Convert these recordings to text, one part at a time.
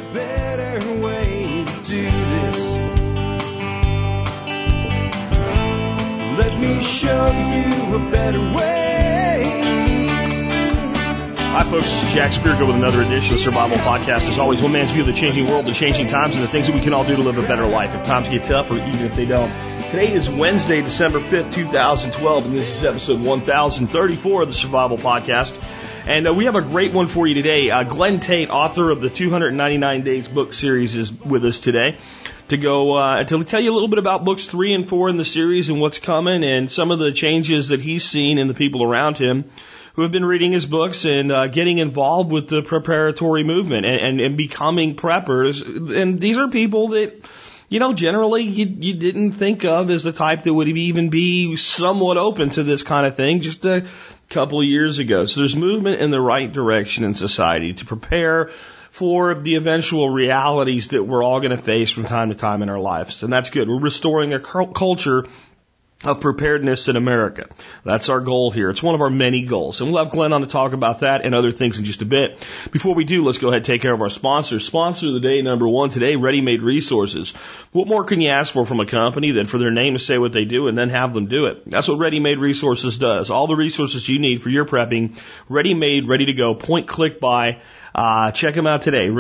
better way to do this. Let me show you a better way. Hi, folks. This is Jack Spirko with another edition of Survival Podcast. As always, one man's view of the changing world, the changing times, and the things that we can all do to live a better life if times get tough or even if they don't. Today is Wednesday, December 5th, 2012, and this is episode 1034 of the Survival Podcast. And we have a great one for you today. Glenn Tate, author of the 299 Days book series, is with us today to to tell you a little bit about books 3 and 4 in the series and what's coming and some of the changes that he's seen in the people around him who have been reading his books and getting involved with the preparatory movement and becoming preppers. And these are people that, you know, generally you didn't think of as the type that would even be somewhat open to this kind of thing just a couple of years ago. So there's movement in the right direction in society to prepare for the eventual realities that we're all going to face from time to time in our lives. And that's good. We're restoring a culture of preparedness in America. That's our goal here. It's one of our many goals. And we'll have Glenn on to talk about that and other things in just a bit. Before we do, let's go ahead and take care of our sponsors. Sponsor of the day, number one today, Ready Made Resources. What more can you ask for from a company than for their name to say what they do and then have them do it? That's what Ready Made Resources does. All the resources you need for your prepping, ready made, ready to go, point, click, buy. Check them out today,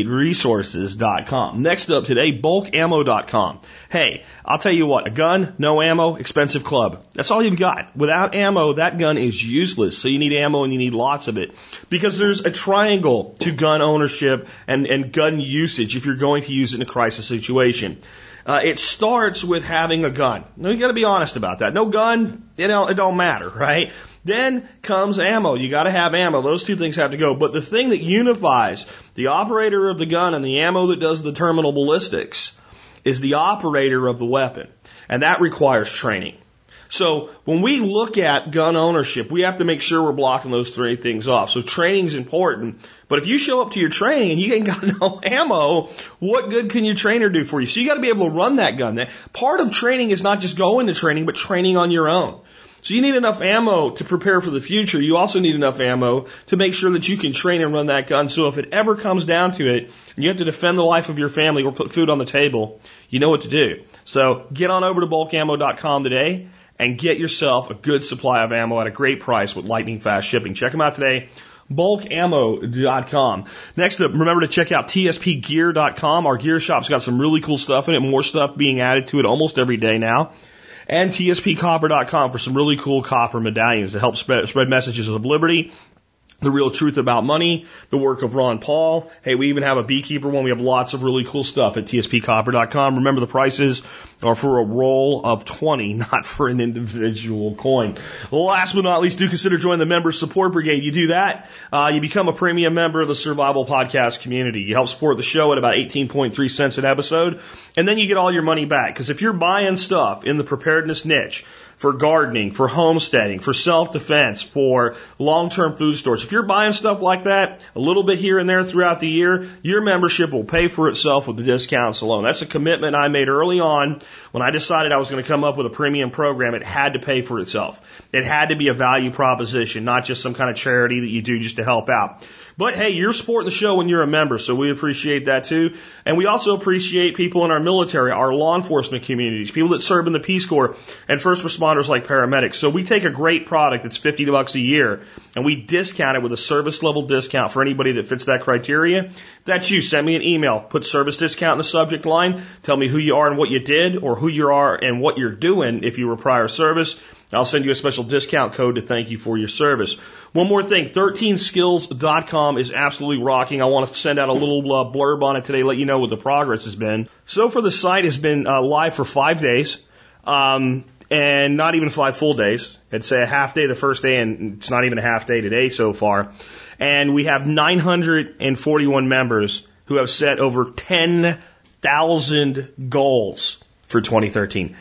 ReadyMadeResources.com. Next up today, BulkAmmo.com. Hey, I'll tell you what, a gun, no ammo, expensive club. That's all you've got. Without ammo, that gun is useless. So you need ammo and you need lots of it. Because there's a triangle to gun ownership and gun usage if you're going to use it in a crisis situation. It starts with having a gun. Now, you got to be honest about that. No gun, it don't matter, right? Then comes ammo. You got to have ammo. Those two things have to go. But the thing that unifies the operator of the gun and the ammo that does the terminal ballistics is the operator of the weapon. And that requires training. So when we look at gun ownership, we have to make sure we're blocking those three things off. So training is important. But if you show up to your training and you ain't got no ammo, what good can your trainer do for you? So you got to be able to run that gun. Part of training is not just going to training, but training on your own. So you need enough ammo to prepare for the future. You also need enough ammo to make sure that you can train and run that gun. So if it ever comes down to it, and you have to defend the life of your family or put food on the table, you know what to do. So get on over to BulkAmmo.com today and get yourself a good supply of ammo at a great price with lightning fast shipping. Check them out today. BulkAmmo.com. Next up, remember to check out TSPGear.com. Our gear shop's got some really cool stuff in it, more stuff being added to it almost every day now. And TSPCopper.com for some really cool copper medallions to help spread messages of liberty, the real truth about money, the work of Ron Paul. Hey, we even have a beekeeper one. We have lots of really cool stuff at TSPCopper.com. Remember, the prices are for a roll of 20, not for an individual coin. Last but not least, do consider joining the Member Support Brigade. You do that, you become a premium member of the Survival Podcast community. You help support the show at about 18.3 cents an episode, and then you get all your money back. Because if you're buying stuff in the preparedness niche, for gardening, for homesteading, for self-defense, for long-term food stores. If you're buying stuff like that, a little bit here and there throughout the year, your membership will pay for itself with the discounts alone. That's a commitment I made early on when I decided I was going to come up with a premium program. It had to pay for itself. It had to be a value proposition, not just some kind of charity that you do just to help out. But hey, you're supporting the show when you're a member, so we appreciate that too. And we also appreciate people in our military, our law enforcement communities, people that serve in the Peace Corps, and first responders like paramedics. So we take a great product that's $50 a year, and we discount it with a service level discount for anybody that fits that criteria. If that's you, send me an email, put service discount in the subject line, tell me who you are and what you did, or who you are and what you're doing if you were prior service. I'll send you a special discount code to thank you for your service. One more thing, 13skills.com is absolutely rocking. I want to send out a little blurb on it today, let you know what the progress has been. So far, the site has been live for 5 days, and not even 5 full days. I'd say a half day the first day, and it's not even a half day today so far. And we have 941 members who have set over 10,000 goals for 2013.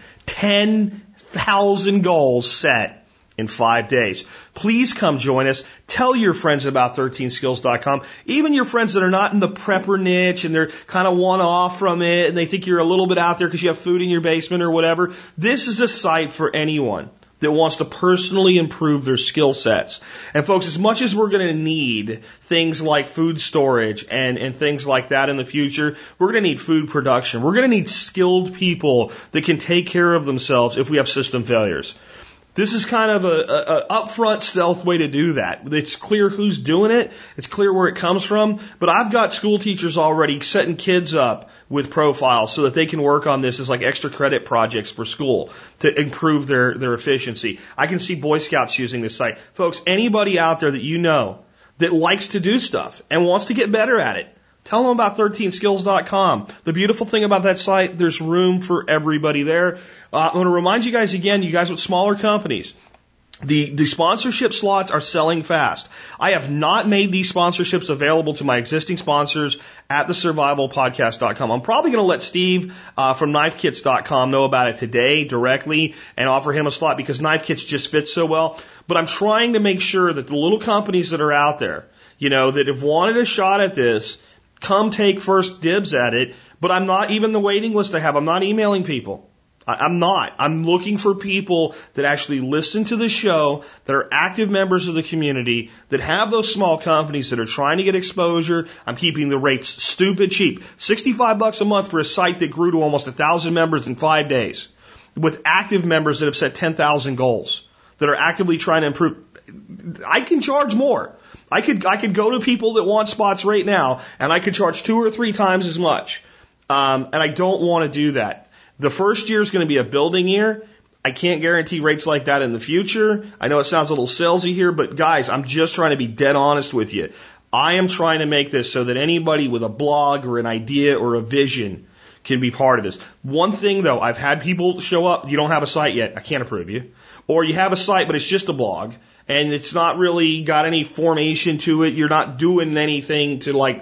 10,000 goals set in 5 days. Please come join us. Tell your friends about 13skills.com. Even your friends that are not in the prepper niche and they're kind of one-off from it and they think you're a little bit out there because you have food in your basement or whatever. This is a site for anyone. that wants to personally improve their skill sets. And folks, as much as we're going to need things like food storage and things like that in the future, we're going to need food production. We're going to need skilled people that can take care of themselves if we have system failures. This is kind of a upfront stealth way to do that. It's clear who's doing it. It's clear where it comes from. But I've got school teachers already setting kids up with profiles so that they can work on this as like extra credit projects for school to improve their efficiency. I can see Boy Scouts using this site. Folks, anybody out there that you know that likes to do stuff and wants to get better at it, tell them about 13skills.com. The beautiful thing about that site, there's room for everybody there. I'm going to remind you guys again, you guys with smaller companies, the sponsorship slots are selling fast. I have not made these sponsorships available to my existing sponsors at thesurvivalpodcast.com. I'm probably going to let Steve from knifekits.com know about it today directly and offer him a slot because Knife Kits just fits so well. But I'm trying to make sure that the little companies that are out there, you know, that have wanted a shot at this, come take first dibs at it. But I'm not even the waiting list I have. I'm not emailing people. I'm not. I'm looking for people that actually listen to the show, that are active members of the community, that have those small companies that are trying to get exposure. I'm keeping the rates stupid cheap. $65 a month for a site that grew to almost 1,000 members in 5 days, with active members that have set 10,000 goals, that are actively trying to improve. I can charge more. I could go to people that want spots right now, and I could charge 2 or 3 times as much. And I don't want to do that. The first year is going to be a building year. I can't guarantee rates like that in the future. I know it sounds a little salesy here, but guys, I'm just trying to be dead honest with you. I am trying to make this so that anybody with a blog or an idea or a vision can be part of this. One thing though, I've had people show up, you don't have a site yet, I can't approve you. Or you have a site, but it's just a blog, and it's not really got any formation to it. You're not doing anything to like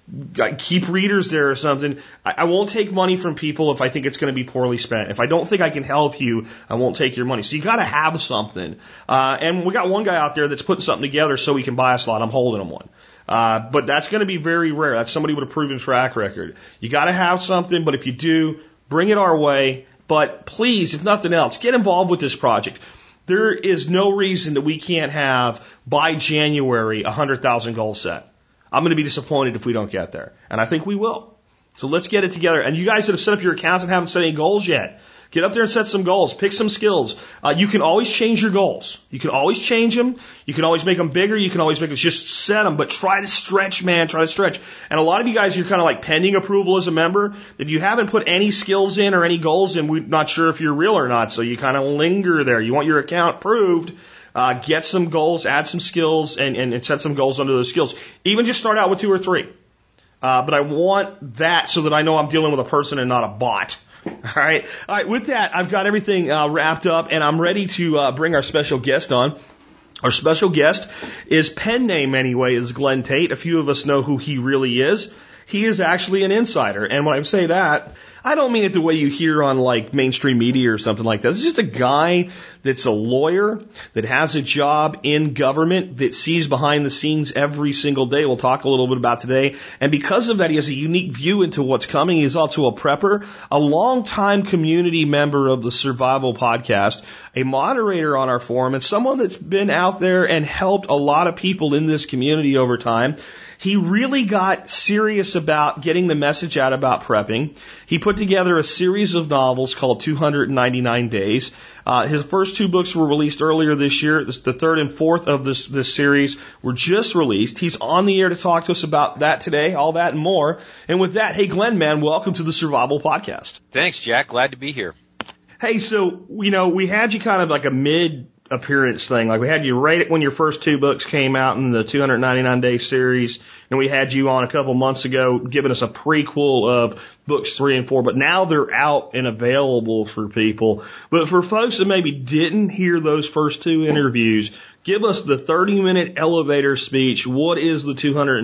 keep readers there or something. I won't take money from people if I think it's going to be poorly spent. If I don't think I can help you, I won't take your money. So you got to have something. And we got one guy out there that's putting something together so he can buy a slot. I'm holding him one. But that's going to be very rare. That's somebody with a proven track record. You got to have something, but if you do, bring it our way. But please, if nothing else, get involved with this project. There is no reason that we can't have by January 100,000 goals set. I'm going to be disappointed if we don't get there. And I think we will. So let's get it together. And you guys that have set up your accounts and haven't set any goals yet, get up there and set some goals. Pick some skills. You can always change your goals. You can always change them. You can always make them bigger. You can always make them, just set them. But try to stretch, man. Try to stretch. And a lot of you guys, you're kind of like pending approval as a member. If you haven't put any skills in or any goals in, we're not sure if you're real or not. So you kind of linger there. You want your account approved. Get some goals, add some skills, and set some goals under those skills. Even just start out with 2 or 3. But I want that so that I know I'm dealing with a person and not a bot. All right. With that, I've got everything wrapped up, and I'm ready to bring our special guest on. Our special guest is pen name anyway is Glenn Tate. A few of us know who he really is. He is actually an insider. And when I say that, I don't mean it the way you hear on like mainstream media or something like that. This is just a guy that's a lawyer that has a job in government that sees behind the scenes every single day. We'll talk a little bit about today. And because of that, he has a unique view into what's coming. He's also a prepper, a longtime community member of the Survival Podcast, a moderator on our forum, and someone that's been out there and helped a lot of people in this community over time. He really got serious about getting the message out about prepping. He put together a series of novels called 299 Days. His first 2 books were released earlier this year. The 3rd and 4th of this series were just released. He's on the air to talk to us about that today, all that and more. And with that, hey, Glenn, man, welcome to the Survival Podcast. Thanks, Jack. Glad to be here. Hey, so, you know, we had you kind of like a mid-appearance thing. Like we had you right when your first 2 books came out in the 299-day series, and we had you on a couple months ago giving us a prequel of books 3 and 4, but now they're out and available for people. But for folks that maybe didn't hear those first 2 interviews, give us the 30-minute elevator speech. What is the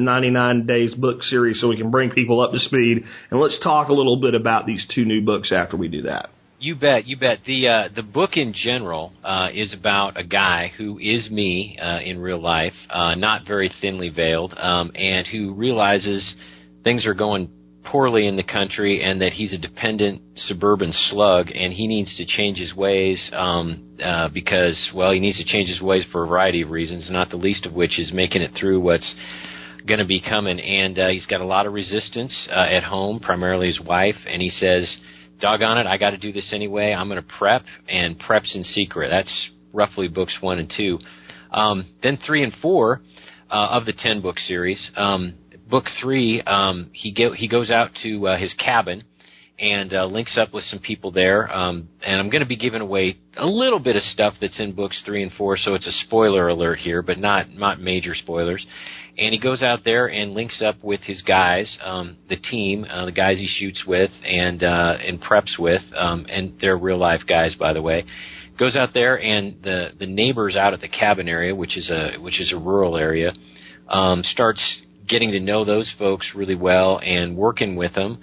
299 Days book series so we can bring people up to speed? And let's talk a little bit about these 2 new books after we do that. You bet. The book in general is about a guy who is me in real life, not very thinly veiled, and who realizes things are going poorly in the country, and that he's a dependent suburban slug, and he needs to change his ways because, well, he needs to change his ways for a variety of reasons, not the least of which is making it through what's going to be coming. And he's got a lot of resistance at home, primarily his wife, and he says, doggone it, I got to do this anyway. I'm going to prep, and preps in secret. That's roughly books 1 and 2. Then 3 and 4 of the 10-book series. Book 3, he goes out to his cabin and links up with some people there. And I'm going to be giving away a little bit of stuff that's in books 3 and 4, so it's a spoiler alert here, but not major spoilers. And he goes out there and links up with his guys, the team, the guys he shoots with and preps with, and they're real life guys, by the way. Goes out there, and the neighbors out at the cabin area, which is a rural area, starts getting to know those folks really well and working with them.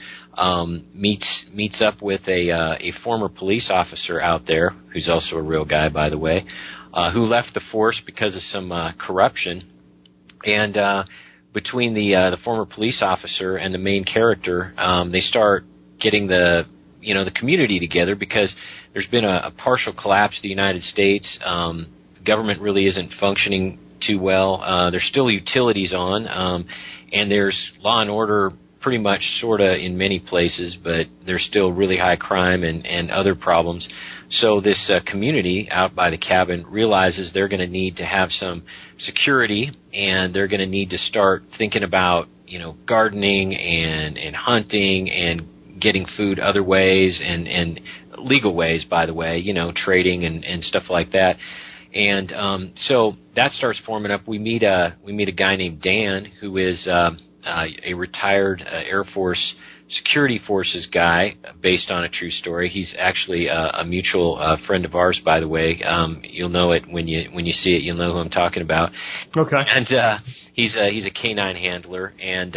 Meets up with a former police officer out there, who's also a real guy, by the way, who left the force because of some corruption. And between the former police officer and the main character, they start getting the community together, because there's been a partial collapse of the United States. The government really isn't functioning too well. There's still utilities on, and there's law and order pretty much sort of in many places, but there's still really high crime and other problems. So this community out by the cabin realizes they're going to need to have some security, and they're going to need to start thinking about, gardening and hunting and getting food other ways and legal ways, by the way, trading and stuff like that. And so that starts forming up. We meet a guy named Dan, who is a retired Air Force security forces guy, based on a true story. He's actually a mutual friend of ours, by the way. You'll know it when you see it. You'll know who I'm talking about. Okay. And he's a canine handler, and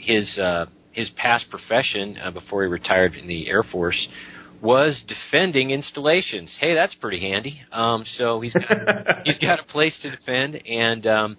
his past profession before he retired in the Air Force was defending installations. Hey, that's pretty handy. So he's got a place to defend, and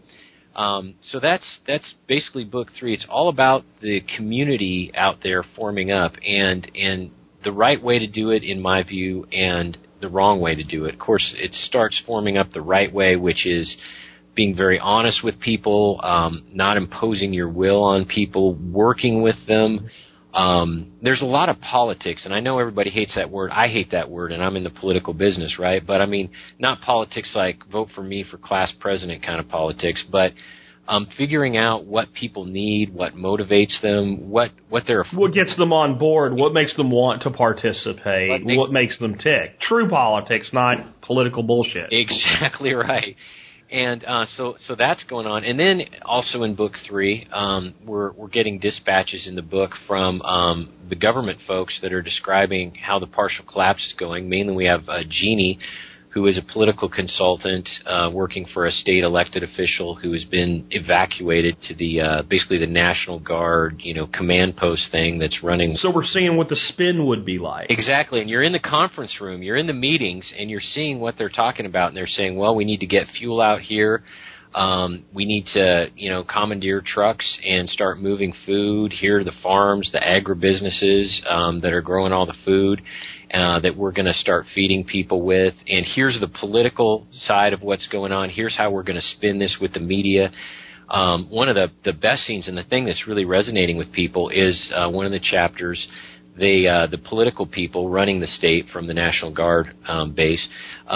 so that's basically book 3. It's all about the community out there forming up, and the right way to do it, in my view, and the wrong way to do it. Of course, it starts forming up the right way, which is being very honest with people, not imposing your will on people, working with them. There's a lot of politics, and I know everybody hates that word. I hate that word, and I'm in the political business, right? But I mean, not politics like vote for me for class president kind of politics, but figuring out what people need, what motivates them, what gets them on board, what makes them want to participate, what makes them tick. True politics, not political bullshit. Exactly right. And so that's going on. And then also in book 3, we're getting dispatches in the book from the government folks that are describing how the partial collapse is going. Mainly we have Jeannie, who is a political consultant working for a state elected official who has been evacuated to the basically the National Guard, command post thing that's running. So we're seeing what the spin would be like. Exactly, and you're in the conference room, you're in the meetings, and you're seeing what they're talking about, and they're saying, well, we need to get fuel out here. We need to, commandeer trucks and start moving food. Here are the farms, the agribusinesses that are growing all the food that we're going to start feeding people with. And here's the political side of what's going on. Here's how we're going to spin this with the media. One of the best scenes, and the thing that's really resonating with people, is one of the chapters. The political people running the state from the National Guard base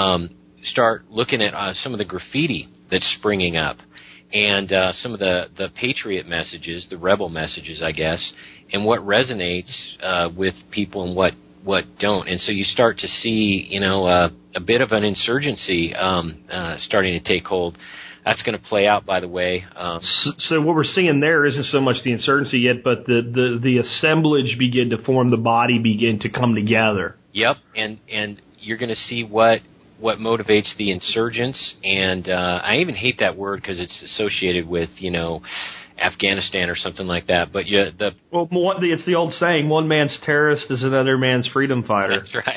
start looking at some of the graffiti that's springing up, and some of the patriot messages, the rebel messages, I guess, and what resonates with people and what don't. And so you start to see, a bit of an insurgency starting to take hold. That's going to play out, by the way. So what we're seeing there isn't so much the insurgency yet, but the assemblage begin to form, the body begin to come together. Yep, and you're going to see what motivates the insurgents, and I even hate that word because it's associated with, Afghanistan or something like that. But it's the old saying, one man's terrorist is another man's freedom fighter. That's right.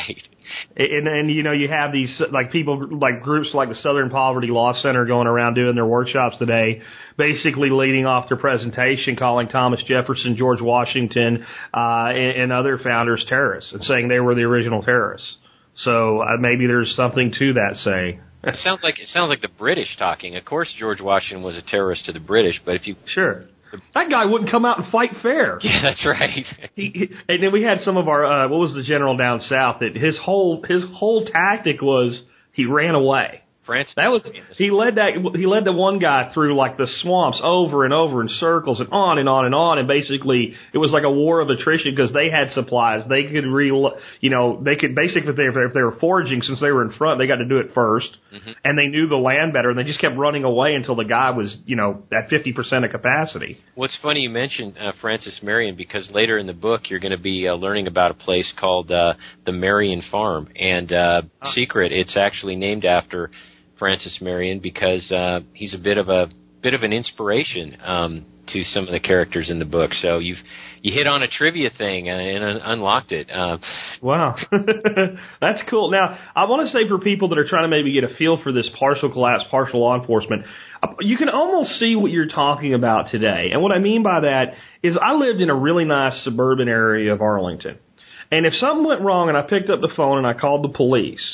And you know, you have these like people, like groups like the Southern Poverty Law Center going around doing their workshops today, basically leading off their presentation, calling Thomas Jefferson, George Washington, and other founders terrorists, and saying they were the original terrorists. So maybe there's something to that saying. It sounds like the British talking. Of course, George Washington was a terrorist to the British, but if you sure. That guy wouldn't come out and fight fair. Yeah, that's right. And then we had some of our what was the general down south that his whole tactic was he ran away. France. That was he led the one guy through like the swamps over and over in circles and on and on and on, and basically it was like a war of attrition because they had supplies. They could they could basically if they were foraging, since they were in front, they got to do it first, and they knew the land better, and they just kept running away until the guy was at 50% of capacity. Well, it's funny you mentioned Francis Marion, because later in the book you're going to be learning about a place called the Marion Farm, and secret, it's actually named after Francis Marion because he's a bit of an inspiration to some of the characters in the book. So you hit on a trivia thing and unlocked it. Wow, that's cool. Now I want to say for people that are trying to maybe get a feel for this partial collapse, partial law enforcement, you can almost see what you're talking about today. And what I mean by that is I lived in a really nice suburban area of Arlington, and if something went wrong and I picked up the phone and I called the police,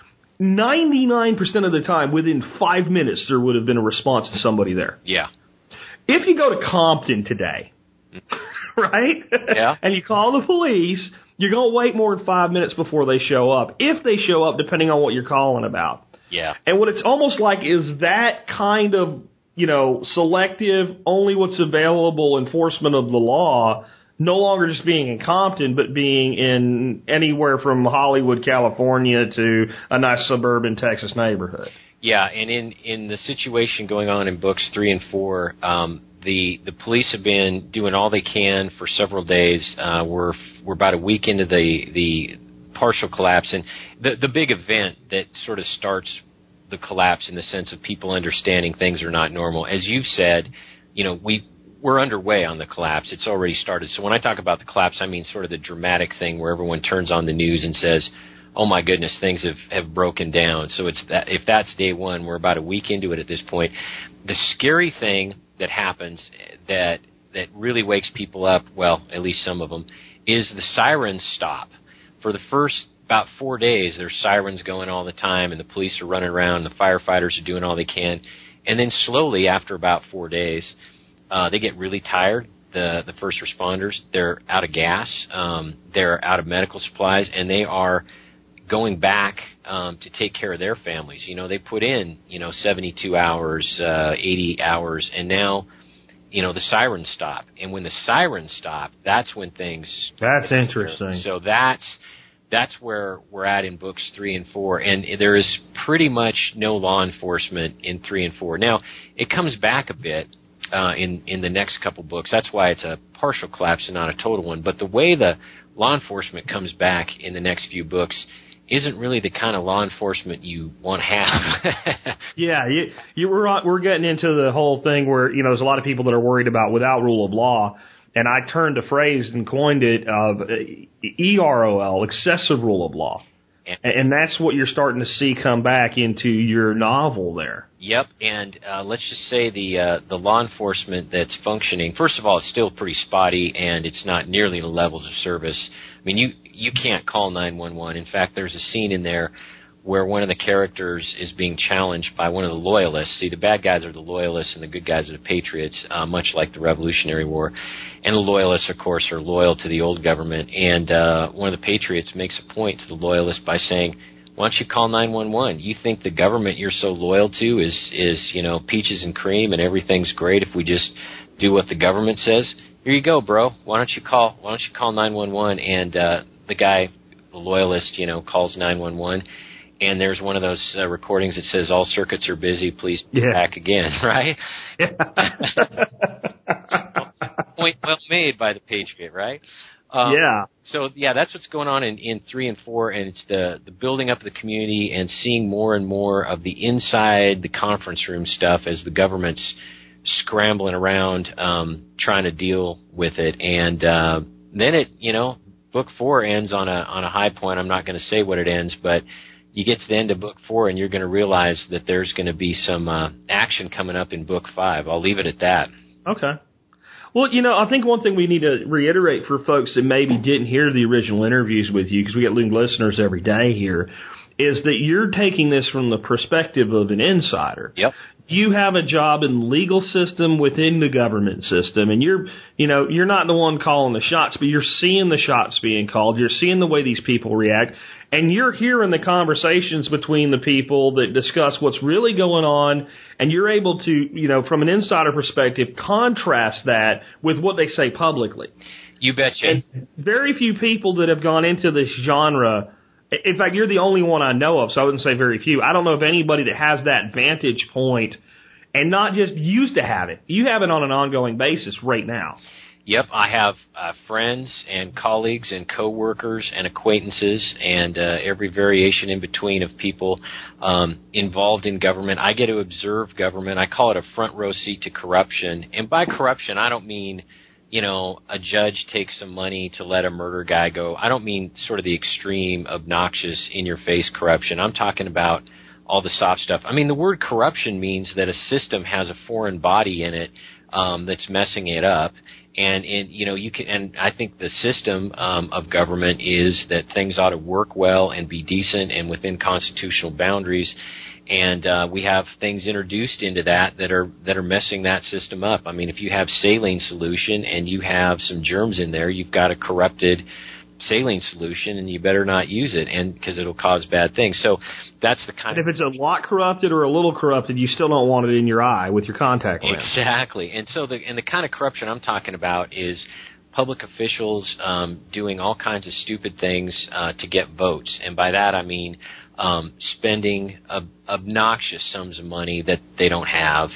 99% of the time, within 5 minutes, there would have been a response to somebody there. Yeah. If you go to Compton today, right? Yeah. And you call the police, you're going to wait more than 5 minutes before they show up. If they show up, depending on what you're calling about. Yeah. And what it's almost like is that kind of, selective, only what's available enforcement of the law, no longer just being in Compton, but being in anywhere from Hollywood, California to a nice suburban Texas neighborhood. Yeah, and in the situation going on in books 3 and 4, the police have been doing all they can for several days. We're about a week into the partial collapse, and the big event that sort of starts the collapse in the sense of people understanding things are not normal. As you've said, we're underway on the collapse. It's already started. So when I talk about the collapse, I mean sort of the dramatic thing where everyone turns on the news and says, oh my goodness, things have broken down. So it's that, if that's day one, we're about a week into it at this point. The scary thing that happens that really wakes people up, well, at least some of them, is the sirens stop. For the first about 4 days, there's sirens going all the time, and the police are running around, the firefighters are doing all they can. And then slowly, after about 4 days, they get really tired, the first responders. They're out of gas. They're out of medical supplies, and they are going back to take care of their families. They put in, 72 hours, 80 hours, and now, the sirens stop. And when the sirens stop, that's when things... That's interesting. So that's where we're at in books 3 and 4, and there is pretty much no law enforcement in 3 and 4. Now, it comes back a bit in the next couple books. That's why it's a partial collapse and not a total one. But the way the law enforcement comes back in the next few books isn't really the kind of law enforcement you want to have. Yeah, we're getting into the whole thing where there's a lot of people that are worried about without rule of law, and I turned a phrase and coined it EROL, excessive rule of law. And that's what you're starting to see come back into your novel there. Yep, and let's just say the law enforcement that's functioning, first of all, it's still pretty spotty, and it's not nearly the levels of service. I mean, you can't call 911. In fact, there's a scene in there where one of the characters is being challenged by one of the loyalists. See, the bad guys are the loyalists and the good guys are the patriots, much like the Revolutionary War. And the loyalists, of course, are loyal to the old government. And one of the patriots makes a point to the loyalist by saying, why don't you call 911? You think the government you're so loyal to is peaches and cream and everything's great if we just do what the government says? Here you go, bro. Why don't you call 911? And the guy, the loyalist, calls 911. And there's one of those recordings that says, all circuits are busy, please back again, right? Yeah. Point well made by the Patriot, right? Yeah. So, that's what's going on in 3 and 4, and it's the building up of the community and seeing more and more of the inside, the conference room stuff as the government's scrambling around trying to deal with it. And then it, book 4 ends on a high point. I'm not going to say what it ends, but you get to the end of book 4 and you're going to realize that there's going to be some action coming up in book 5. I'll leave it at that. Okay. Well, I think one thing we need to reiterate for folks that maybe didn't hear the original interviews with you, because we get new listeners every day here, is that you're taking this from the perspective of an insider. Yep. You have a job in the legal system within the government system, and you're not the one calling the shots, but you're seeing the shots being called. You're seeing the way these people react, and you're hearing the conversations between the people that discuss what's really going on, and you're able to, from an insider perspective, contrast that with what they say publicly. You betcha. And very few people that have gone into this genre. In fact, you're the only one I know of, so I wouldn't say very few. I don't know of anybody that has that vantage point and not just used to have it. You have it on an ongoing basis right now. Yep, I have friends and colleagues and coworkers and acquaintances and every variation in between of people involved in government. I get to observe government. I call it a front row seat to corruption. And by corruption, I don't mean a judge takes some money to let a murder guy go. I don't mean sort of the extreme, obnoxious, in-your-face corruption. I'm talking about all the soft stuff. I mean, the word corruption means that a system has a foreign body in it that's messing it up. And you can, and I think the system of government is that things ought to work well and be decent and within constitutional boundaries. And we have things introduced into that are messing that system up. I mean, if you have saline solution and you have some germs in there, you've got a corrupted saline solution, and you better not use it, and because it'll cause bad things. So that's the kind of. If it's a lot corrupted or a little corrupted, you still don't want it in your eye with your contact lens. Exactly. And so the kind of corruption I'm talking about is public officials doing all kinds of stupid things to get votes, and by that I mean spending obnoxious sums of money that they don't have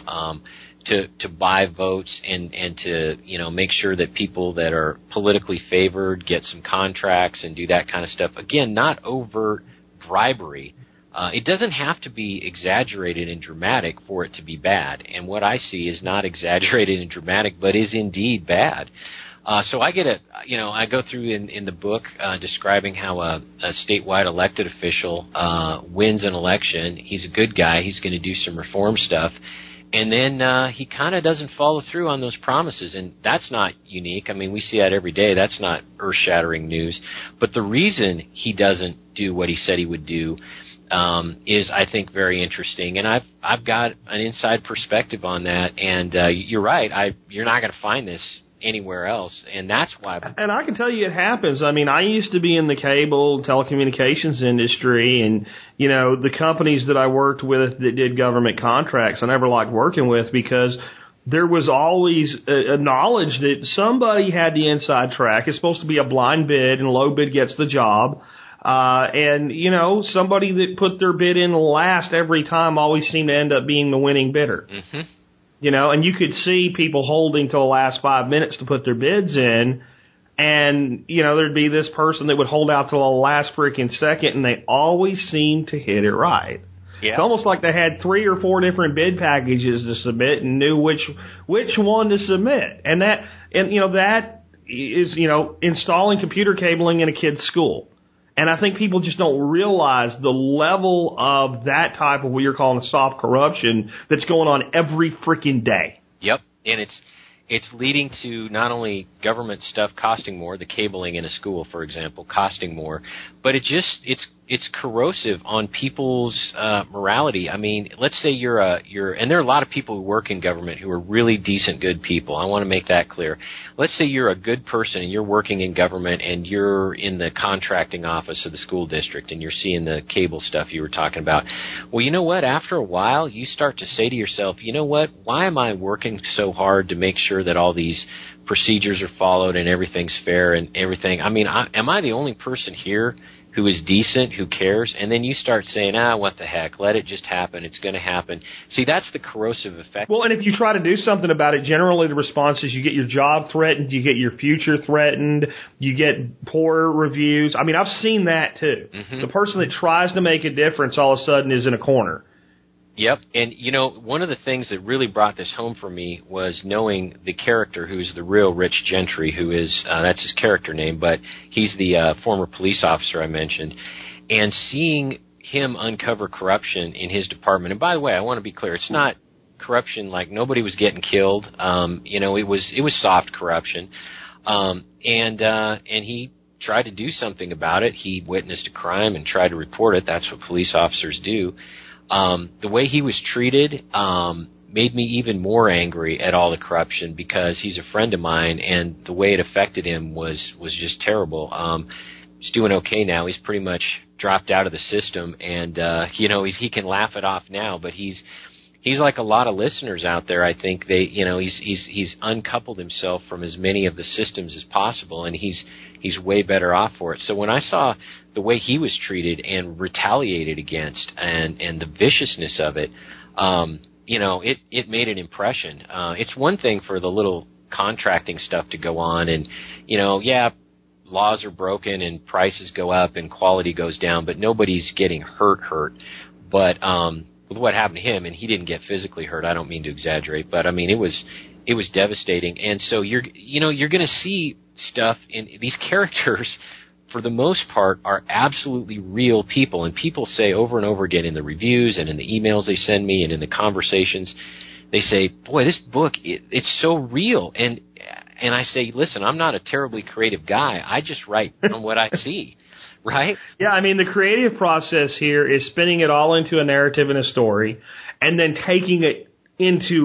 to buy votes and to make sure that people that are politically favored get some contracts and do that kind of stuff. Again, not overt bribery. It doesn't have to be exaggerated and dramatic for it to be bad, and what I see is not exaggerated and dramatic, but is indeed bad. So I get I go through in the book describing how a statewide elected official wins an election. He's a good guy. He's going to do some reform stuff. And then he kind of doesn't follow through on those promises. And that's not unique. I mean, we see that every day. That's not earth-shattering news. But the reason he doesn't do what he said he would do is, I think, very interesting. And I've got an inside perspective on that. And you're right. You're not going to find this anywhere else, and that's why. And I can tell you it happens. I mean, I used to be in the cable telecommunications industry, and, the companies that I worked with that did government contracts, I never liked working with because there was always a knowledge that somebody had the inside track. It's supposed to be a blind bid, and low bid gets the job. And, somebody that put their bid in last every time always seemed to end up being the winning bidder. Mm-hmm. And you could see people holding till the last 5 minutes to put their bids in, and, there'd be this person that would hold out till the last freaking second, and they always seemed to hit it right. Yeah. It's almost like they had 3 or 4 different bid packages to submit and knew which one to submit. And that is, installing computer cabling in a kid's school. And I think people just don't realize the level of that type of what you're calling soft corruption that's going on every freaking day. Yep, and it's leading to not only government stuff costing more, the cabling in a school, for example, costing more, but it's corrosive on people's morality. I mean, let's say you're and there are a lot of people who work in government who are really decent, good people. I want to make that clear. Let's say you're a good person and you're working in government and you're in the contracting office of the school district and you're seeing the cable stuff you were talking about. Well, you know what? After a while, you start to say to yourself, you know what? Why am I working so hard to make sure that all these procedures are followed and everything's fair and everything? I mean, am I the only person here who is decent, who cares? And then you start saying, what the heck, let it just happen, it's going to happen. See, that's the corrosive effect. Well, and if you try to do something about it, generally the response is you get your job threatened, you get your future threatened, you get poor reviews. I mean, I've seen that too. Mm-hmm. The person that tries to make a difference all of a sudden is in a corner. Yep, and one of the things that really brought this home for me was knowing the character who's the real Rich Gentry, who is, that's his character name, but he's the former police officer I mentioned, and seeing him uncover corruption in his department. And by the way, I want to be clear, it's not corruption like nobody was getting killed. It was soft corruption, and he tried to do something about it. He witnessed a crime and tried to report it. That's what police officers do. The way he was treated made me even more angry at all the corruption, because he's a friend of mine, and the way it affected him was just terrible. He's doing okay now. He's pretty much dropped out of the system, and he can laugh it off now. But he's like a lot of listeners out there. I think he's uncoupled himself from as many of the systems as possible, and he's way better off for it. So when I saw the way he was treated and retaliated against, and the viciousness of it, it made an impression. It's one thing for the little contracting stuff to go on, and laws are broken and prices go up and quality goes down, but nobody's getting hurt. But with what happened to him, and he didn't get physically hurt, I don't mean to exaggerate, but I mean it was devastating. And so you're going to see stuff in these characters, for the most part, are absolutely real people, and people say over and over again in the reviews and in the emails they send me and in the conversations, they say, boy, this book, it's so real. And I say, listen, I'm not a terribly creative guy. I just write from what I see, right? Yeah, I mean, the creative process here is spinning it all into a narrative and a story, and then taking it into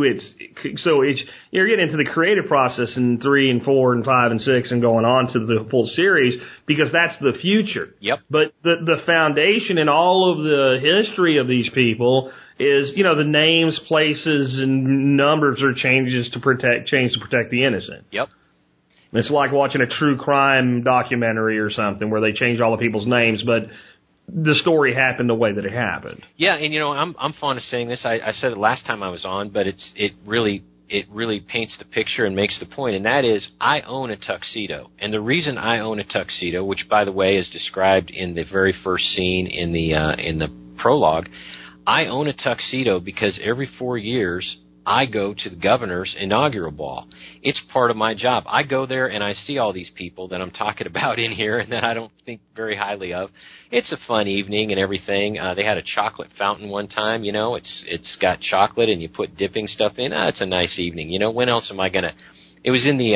you're getting into the creative process in 3 and 4 and 5 and 6 and going on to the full series, because that's the future. Yep. But the foundation in all of the history of these people is, the names, places, and numbers are changed to protect the innocent. Yep. It's like watching a true crime documentary or something where they change all the people's names, but the story happened the way that it happened. Yeah, and I'm fond of saying this. I said it last time I was on, but it really paints the picture and makes the point, and that is, I own a tuxedo. And the reason I own a tuxedo, which by the way is described in the very first scene in the prologue, I own a tuxedo because every 4 years I go to the governor's inaugural ball. It's part of my job. I go there and I see all these people that I'm talking about in here and that I don't think very highly of. It's a fun evening and everything. They had a chocolate fountain one time. It's got chocolate and you put dipping stuff in. It's a nice evening. When else am I gonna? It was in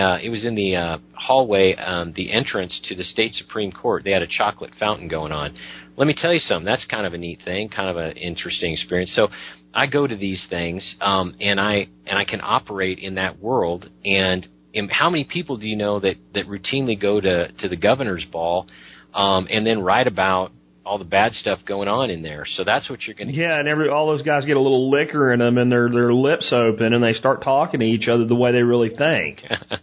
the hallway, the entrance to the state Supreme Court. They had a chocolate fountain going on. Let me tell you something. That's kind of a neat thing, kind of an interesting experience. So I go to these things, and I can operate in that world. And how many people do you know that routinely go to the governor's ball, and then write about all the bad stuff going on in there? So that's what you're going to get. Yeah, and all those guys get a little liquor in them, and their lips open, and they start talking to each other the way they really think.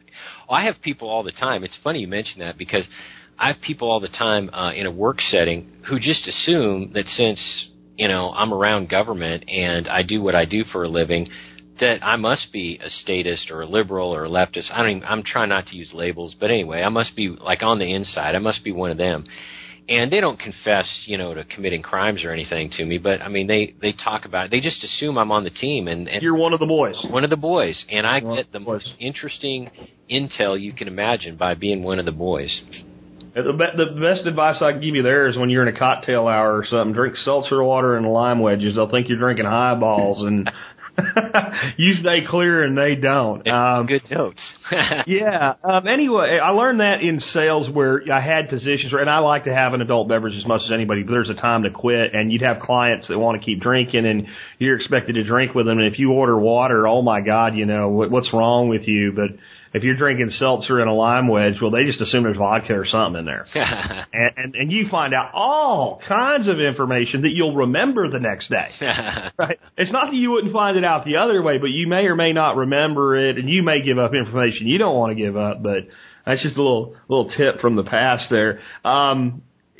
I have people all the time. It's funny you mention that, because I have people all the time in a work setting who just assume that since I'm around government and I do what I do for a living, that I must be a statist or a liberal or a leftist. I'm trying not to use labels, but anyway, I must be like on the inside. I must be one of them. And they don't confess, to committing crimes or anything to me, but I mean, they talk about it. They just assume I'm on the team, and you're one of the boys. One of the boys, and I get the most interesting intel you can imagine by being one of the boys. The best advice I can give you there is when you're in a cocktail hour or something, drink seltzer water and lime wedges. They'll think you're drinking highballs, and you stay clear and they don't. Good notes. Yeah. Anyway, I learned that in sales where I had positions, and I like to have an adult beverage as much as anybody, but there's a time to quit, and you'd have clients that want to keep drinking, and you're expected to drink with them, and if you order water, oh my God, what's wrong with you? But if you're drinking seltzer and a lime wedge, well, they just assume there's vodka or something in there. and you find out all kinds of information that you'll remember the next day. Right? It's not that you wouldn't find it out the other way, but you may or may not remember it, and you may give up information you don't want to give up, but that's just a little tip from the past there. The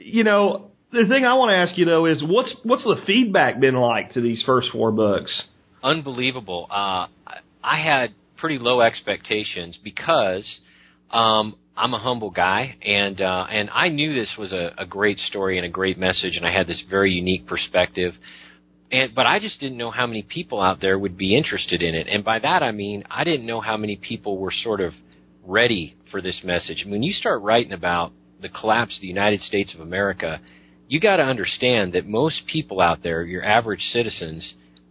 thing I want to ask you, though, is what's the feedback been like to these first 4 books? Unbelievable. I had pretty low expectations because I'm a humble guy, and I knew this was a great story and a great message, and I had this very unique perspective. But I just didn't know how many people out there would be interested in it. And by that I mean I didn't know how many people were sort of ready for this message. When you start writing about the collapse of the United States of America, you got to understand that most people out there, your average citizens,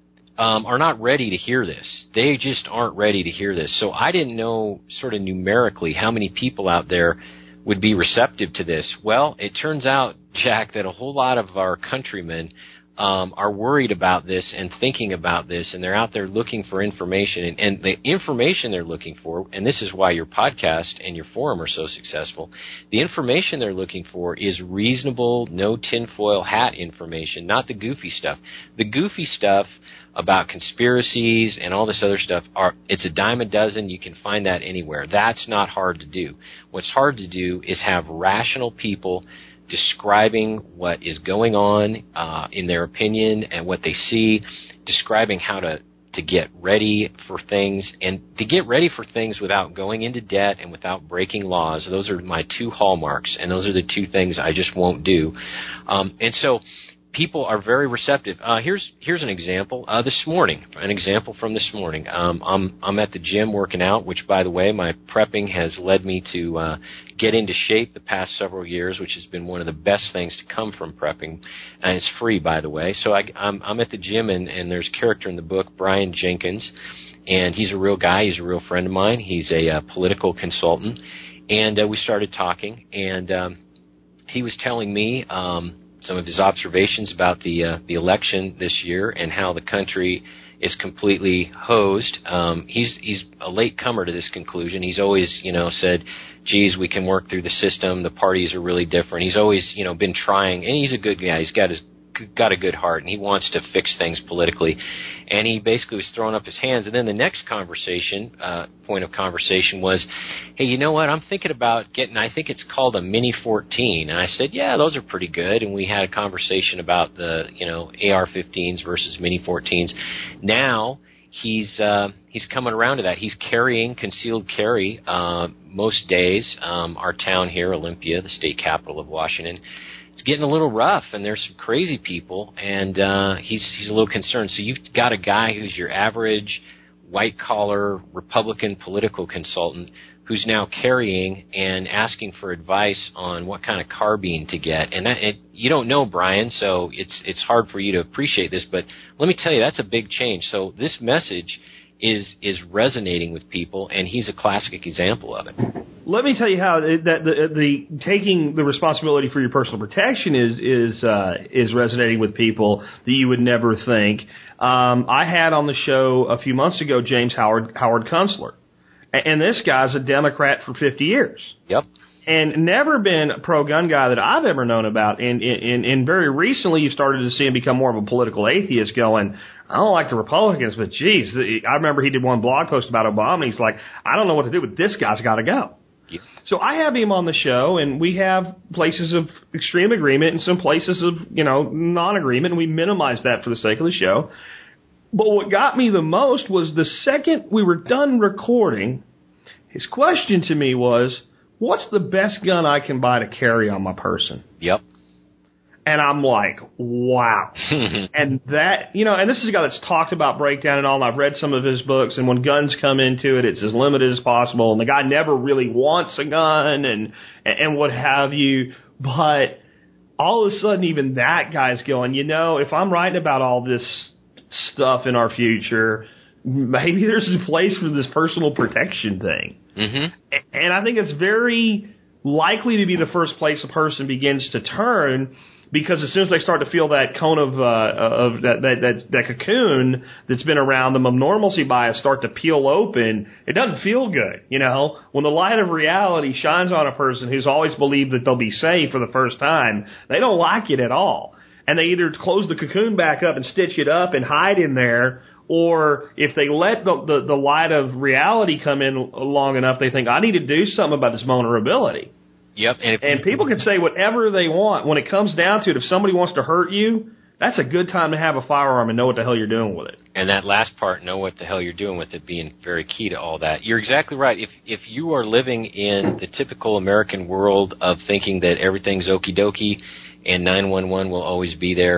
are not ready to hear this. They just aren't ready to hear this. So I didn't know sort of numerically how many people out there would be receptive to this. Well, it turns out, Jack, that a whole lot of our countrymen are worried about this and thinking about this, and they're out there looking for information. And the information they're looking for, and this is why your podcast and your forum are so successful, the information they're looking for is reasonable, no tinfoil hat information, not the goofy stuff. The goofy stuff about conspiracies and all this other stuff, it's a dime a dozen. You can find that anywhere. That's not hard to do. What's hard to do is have rational people describing what is going on in their opinion and what they see, describing how to get ready for things, and to get ready for things without going into debt and without breaking laws. Those are my two hallmarks, and those are the two things I just won't do. And so people are very receptive. Here's an example. This morning, an example from this morning. I'm at the gym working out, which, by the way, my prepping has led me to get into shape the past several years, which has been one of the best things to come from prepping, and it's free, by the way. So I'm at the gym, and there's a character in the book, Brian Jenkins, and he's a real guy. He's a real friend of mine. He's a political consultant, and we started talking, and he was telling me some of his observations about the election this year and how the country is completely hosed. He's a late comer to this conclusion. He's always, said, geez, we can work through the system. The parties are really different. He's always, been trying, and he's a good guy. He's got a good heart, and he wants to fix things politically. And he basically was throwing up his hands. And then the next point of conversation was, hey, you know what? I'm thinking about getting, I think it's called a Mini 14. And I said, yeah, those are pretty good. And we had a conversation about the, AR-15s versus Mini 14s. Now he's coming around to that. He's carrying concealed carry most days. Our town here, Olympia, the state capital of Washington, it's getting a little rough, and there's some crazy people, and he's a little concerned. So you've got a guy who's your average white-collar Republican political consultant who's now carrying and asking for advice on what kind of carbine to get. And you don't know, Brian, so it's hard for you to appreciate this, but let me tell you, that's a big change. So this message is resonating with people, and he's a classic example of it. Let me tell you how the taking the responsibility for your personal protection is resonating with people that you would never think. I had on the show a few months ago James Howard Kunstler, and this guy's a Democrat for 50 years. Yep. And never been a pro-gun guy that I've ever known about. And very recently you started to see him become more of a political atheist going, I don't like the Republicans, but geez, I remember he did one blog post about Obama, and he's like, I don't know what to do, but this guy's got to go. Yep. So I have him on the show, and we have places of extreme agreement and some places of, non-agreement, and we minimize that for the sake of the show. But what got me the most was the second we were done recording, his question to me was, what's the best gun I can buy to carry on my person? Yep. And I'm like, wow. And that, and this is a guy that's talked about breakdown and all, and I've read some of his books, and when guns come into it, it's as limited as possible, and the guy never really wants a gun and what have you, but all of a sudden even that guy's going, if I'm writing about all this stuff in our future, maybe there's a place for this personal protection thing. Mm-hmm. And I think it's very likely to be the first place a person begins to turn, because as soon as they start to feel that cone of that cocoon that's been around them of normalcy bias start to peel open, it doesn't feel good. When the light of reality shines on a person who's always believed that they'll be safe for the first time, they don't like it at all. And they either close the cocoon back up and stitch it up and hide in there, or if they let the light of reality come in long enough, they think, I need to do something about this vulnerability. Yep. And people can say whatever they want. When it comes down to it, if somebody wants to hurt you, that's a good time to have a firearm and know what the hell you're doing with it. And that last part, know what the hell you're doing with it, being very key to all that. You're exactly right. If you are living in the typical American world of thinking that everything's okie dokie and 911 will always be there,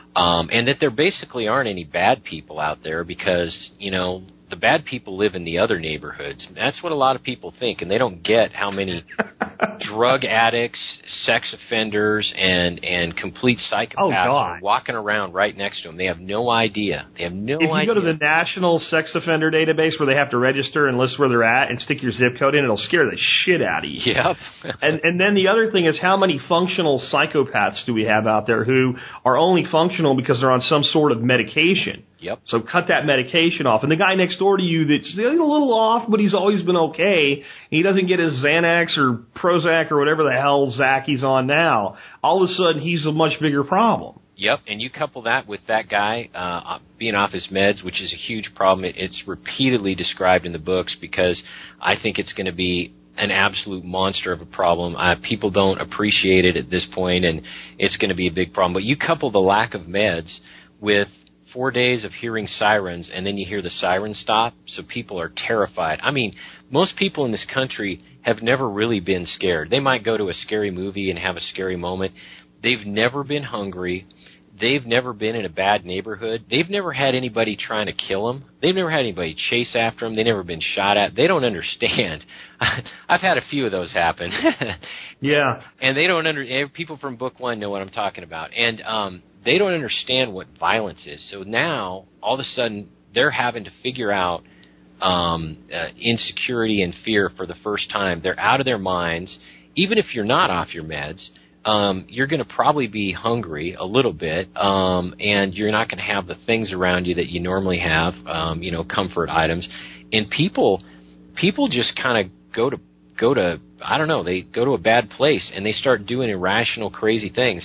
And that there basically aren't any bad people out there because, you know, the bad people live in the other neighborhoods. That's what a lot of people think, and they don't get how many drug addicts, sex offenders, and complete psychopaths are walking around right next to them. They have no idea. If you go to the National Sex Offender Database where they have to register and list where they're at and stick your zip code in, it'll scare the shit out of you. Yep. and then the other thing is, how many functional psychopaths do we have out there who are only functional because they're on some sort of medication? Yep. So cut that medication off. And the guy next door to you that's a little off, but he's always been okay, he doesn't get his Xanax or Prozac or whatever the hell Zach he's on now, all of a sudden he's a much bigger problem. Yep, and you couple that with that guy being off his meds, which is a huge problem. It's repeatedly described in the books because I think it's going to be an absolute monster of a problem. People don't appreciate it at this point, and it's going to be a big problem. But you couple the lack of meds with 4 days of hearing sirens, and then you hear the siren stop, so people are terrified. I mean, most people in this country have never really been scared. They might go to a scary movie and have a scary moment. They've never been hungry. They've never been in a bad neighborhood. They've never had anybody trying to kill them. They've never had anybody chase after them. They've never been shot at. They don't understand. I've had a few of those happen. Yeah. And they don't people from Book One know what I'm talking about. And they don't understand what violence is. So now, all of a sudden, they're having to figure out insecurity and fear for the first time. They're out of their minds. Even if you're not off your meds, you're going to probably be hungry a little bit, and you're not going to have the things around you that you normally have, comfort items. And people just kind of go to I don't know, they go to a bad place and they start doing irrational, crazy things.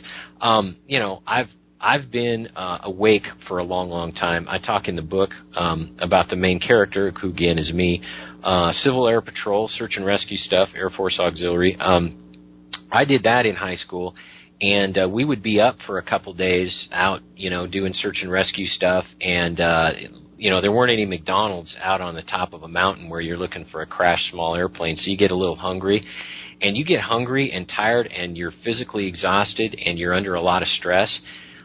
I've been awake for a long, long time. I talk in the book about the main character, who again is me, Civil Air Patrol, search and rescue stuff, Air Force Auxiliary. I did that in high school, and we would be up for a couple days out, doing search and rescue stuff, and there weren't any McDonald's out on the top of a mountain where you're looking for a crashed small airplane, so you get a little hungry. And you get hungry and tired and you're physically exhausted and you're under a lot of stress.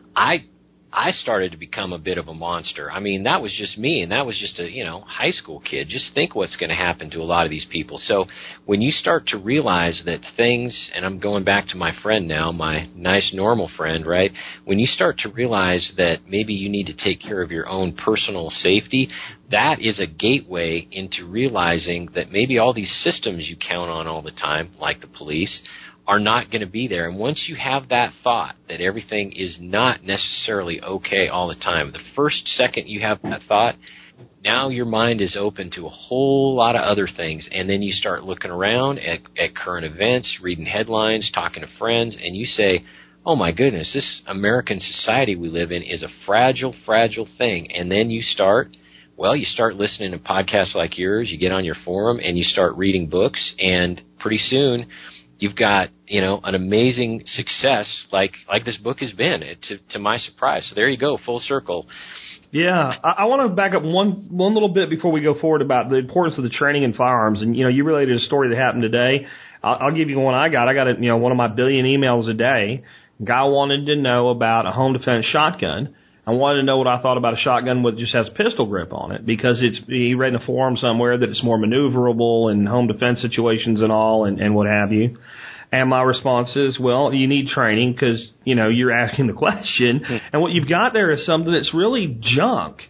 I started to become a bit of a monster. I mean, that was just me, and that was just a, high school kid. Just think what's going to happen to a lot of these people. So when you start to realize that things, and I'm going back to my friend now, my nice normal friend, right? When you start to realize that maybe you need to take care of your own personal safety, that is a gateway into realizing that maybe all these systems you count on all the time, like the police, are not going to be there. And once you have that thought that everything is not necessarily okay all the time, the first second you have that thought, now your mind is open to a whole lot of other things. And then you start looking around at current events, reading headlines, talking to friends, and you say, oh my goodness, this American society we live in is a fragile, fragile thing. And then you start listening to podcasts like yours, you get on your forum, and you start reading books, and pretty soon you've got, an amazing success like this book has been, to my surprise. So there you go, full circle. Yeah, I want to back up one little bit before we go forward about the importance of the training in firearms. And, you related a story that happened today. I'll give you one I got. I got one of my billion emails a day. Guy wanted to know about a home defense shotgun. I wanted to know what I thought about a shotgun that just has a pistol grip on it, because he read in a forum somewhere that it's more maneuverable in home defense situations and all, and what have you. And my response is, well, you need training because, you're asking the question. And what you've got there is something that's really junk.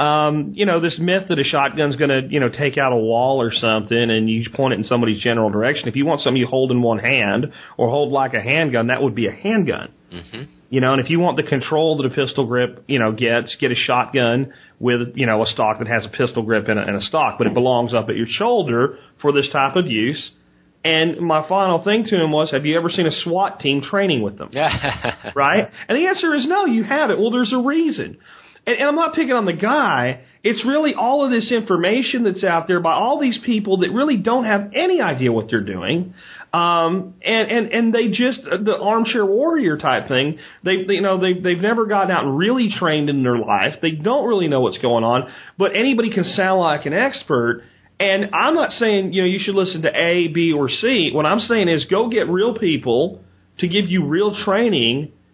This myth that a shotgun's going to, take out a wall or something and you point it in somebody's general direction. If you want something you hold in one hand or hold like a handgun, that would be a handgun. Mm-hmm. And if you want the control that a pistol grip, get a shotgun with, a stock that has a pistol grip and a stock, but it belongs up at your shoulder for this type of use. And my final thing to him was, have you ever seen a SWAT team training with them? Right? And the answer is no, you haven't. Well, there's a reason. And I'm not picking on the guy. It's really all of this information that's out there by all these people that really don't have any idea what they're doing. And they just, the armchair warrior type thing, they've never gotten out and really trained in their life. They don't really know what's going on, but anybody can sound like an expert. And I'm not saying, you should listen to A, B, or C. What I'm saying is go get real people to give you real training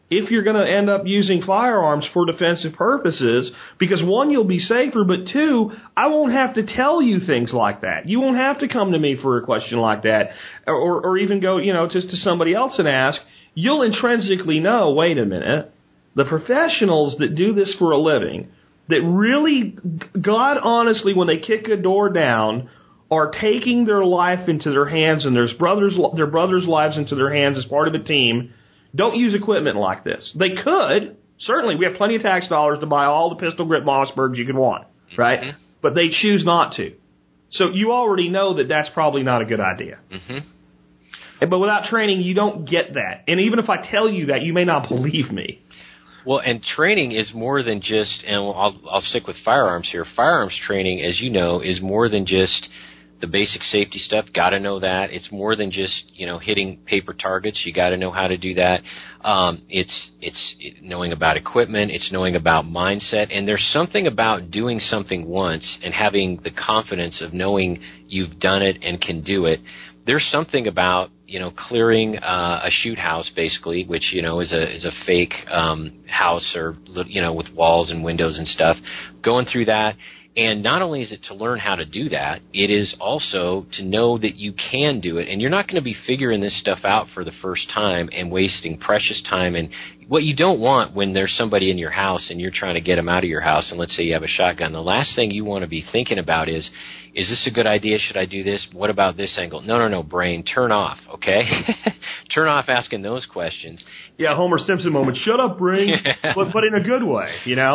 if you're going to end up using firearms for defensive purposes, because one, you'll be safer, but two, I won't have to tell you things like that. You won't have to come to me for a question like that, or even go, just to somebody else and ask. You'll intrinsically know, wait a minute, the professionals that do this for a living, that really, God honestly, when they kick a door down, are taking their life into their hands and their brothers' lives into their hands as part of a team, don't use equipment like this. They could. Certainly, we have plenty of tax dollars to buy all the pistol grip Mossbergs you could want, right? Mm-hmm. But they choose not to. So you already know that that's probably not a good idea. Mm-hmm. But without training, you don't get that. And even if I tell you that, you may not believe me. Well, and training is more than just, and I'll stick with firearms here. Firearms training, as you know, is more than just the basic safety stuff. Got to know that. It's more than just, hitting paper targets. You got to know how to do that. It's knowing about equipment. It's knowing about mindset. And there's something about doing something once and having the confidence of knowing you've done it and can do it. There's something about, clearing a shoot house, basically, which, is a fake house or, with walls and windows and stuff. Going through that. And not only is it to learn how to do that, it is also to know that you can do it. And you're not going to be figuring this stuff out for the first time and wasting precious time. And what you don't want when there's somebody in your house and you're trying to get them out of your house, and let's say you have a shotgun, the last thing you want to be thinking about is this a good idea? Should I do this? What about this angle? No, brain, turn off, okay? Turn off asking those questions. Yeah, Homer Simpson moment. Shut up, brain. but in a good way,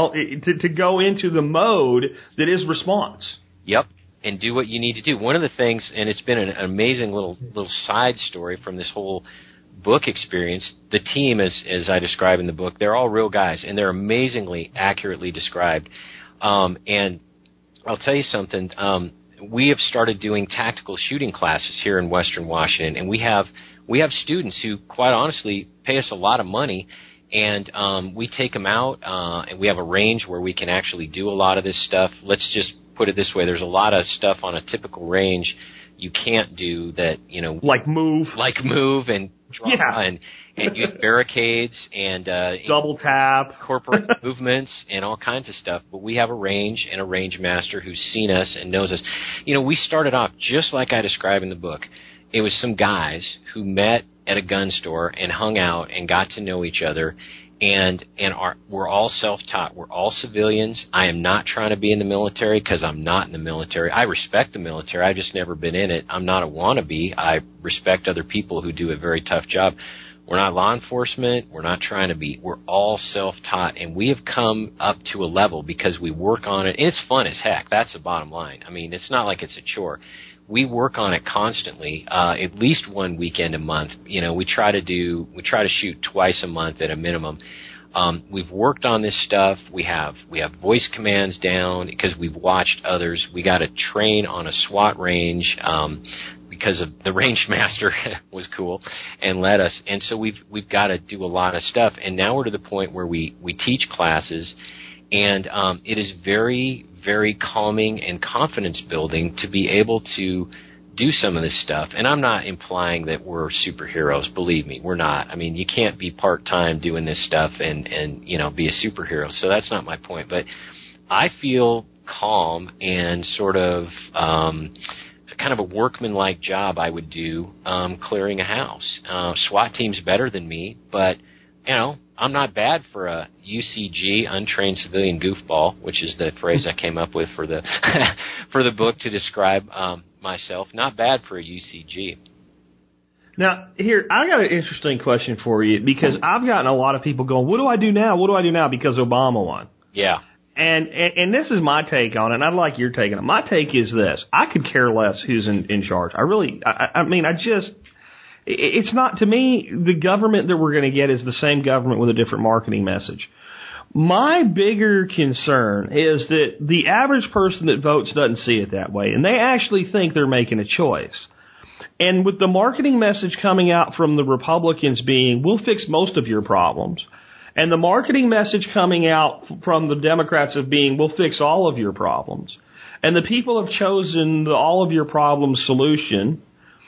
to go into the mode that is response. Yep, and do what you need to do. One of the things, and it's been an amazing little side story from this whole book experience, the team, as I describe in the book, they're all real guys, and they're amazingly accurately described. And I'll tell you something. We have started doing tactical shooting classes here in Western Washington, and we have students who, quite honestly, pay us a lot of money, and we take them out, and we have a range where we can actually do a lot of this stuff. Let's just put it this way. There's a lot of stuff on a typical range you can't do that, Like move and draw and use barricades and double tap, corporate movements and all kinds of stuff. But we have a range and a range master who's seen us and knows us. We started off just like I describe in the book. It was some guys who met at a gun store and hung out and got to know each other. And we're all self-taught. We're all civilians. I am not trying to be in the military because I'm not in the military. I respect the military. I've just never been in it. I'm not a wannabe. I respect other people who do a very tough job. We're not law enforcement. We're not trying to be. We're all self-taught, and we have come up to a level because we work on it. And it's fun as heck. That's the bottom line. I mean, it's not like it's a chore. We work on it constantly, at least one weekend a month. We try to shoot twice a month at a minimum. We've worked on this stuff. We have voice commands down because we've watched others. We got to train on a SWAT range, because of the range master was cool and led us. And so we've got to do a lot of stuff. And now we're to the point where we teach classes, and it is very, very calming and confidence building to be able to do some of this stuff. And I'm not implying that we're superheroes. Believe me, we're not. I mean, you can't be part-time doing this stuff and be a superhero. So that's not my point. But I feel calm and sort of kind of a workman-like job I would do clearing a house. SWAT team's better than me, but I'm not bad for a UCG, untrained civilian goofball, which is the phrase I came up with for the for the book to describe myself. Not bad for a UCG. Now, here, I got an interesting question for you, because I've gotten a lot of people going, what do I do now? What do I do now? Because Obama won. Yeah. And this is my take on it, and I'd like your take on it. My take is this. I could care less who's in charge. It's not, to me, the government that we're going to get is the same government with a different marketing message. My bigger concern is that the average person that votes doesn't see it that way, and they actually think they're making a choice. And with the marketing message coming out from the Republicans being, we'll fix most of your problems, and the marketing message coming out from the Democrats of being, we'll fix all of your problems, and the people have chosen the all of your problems solution,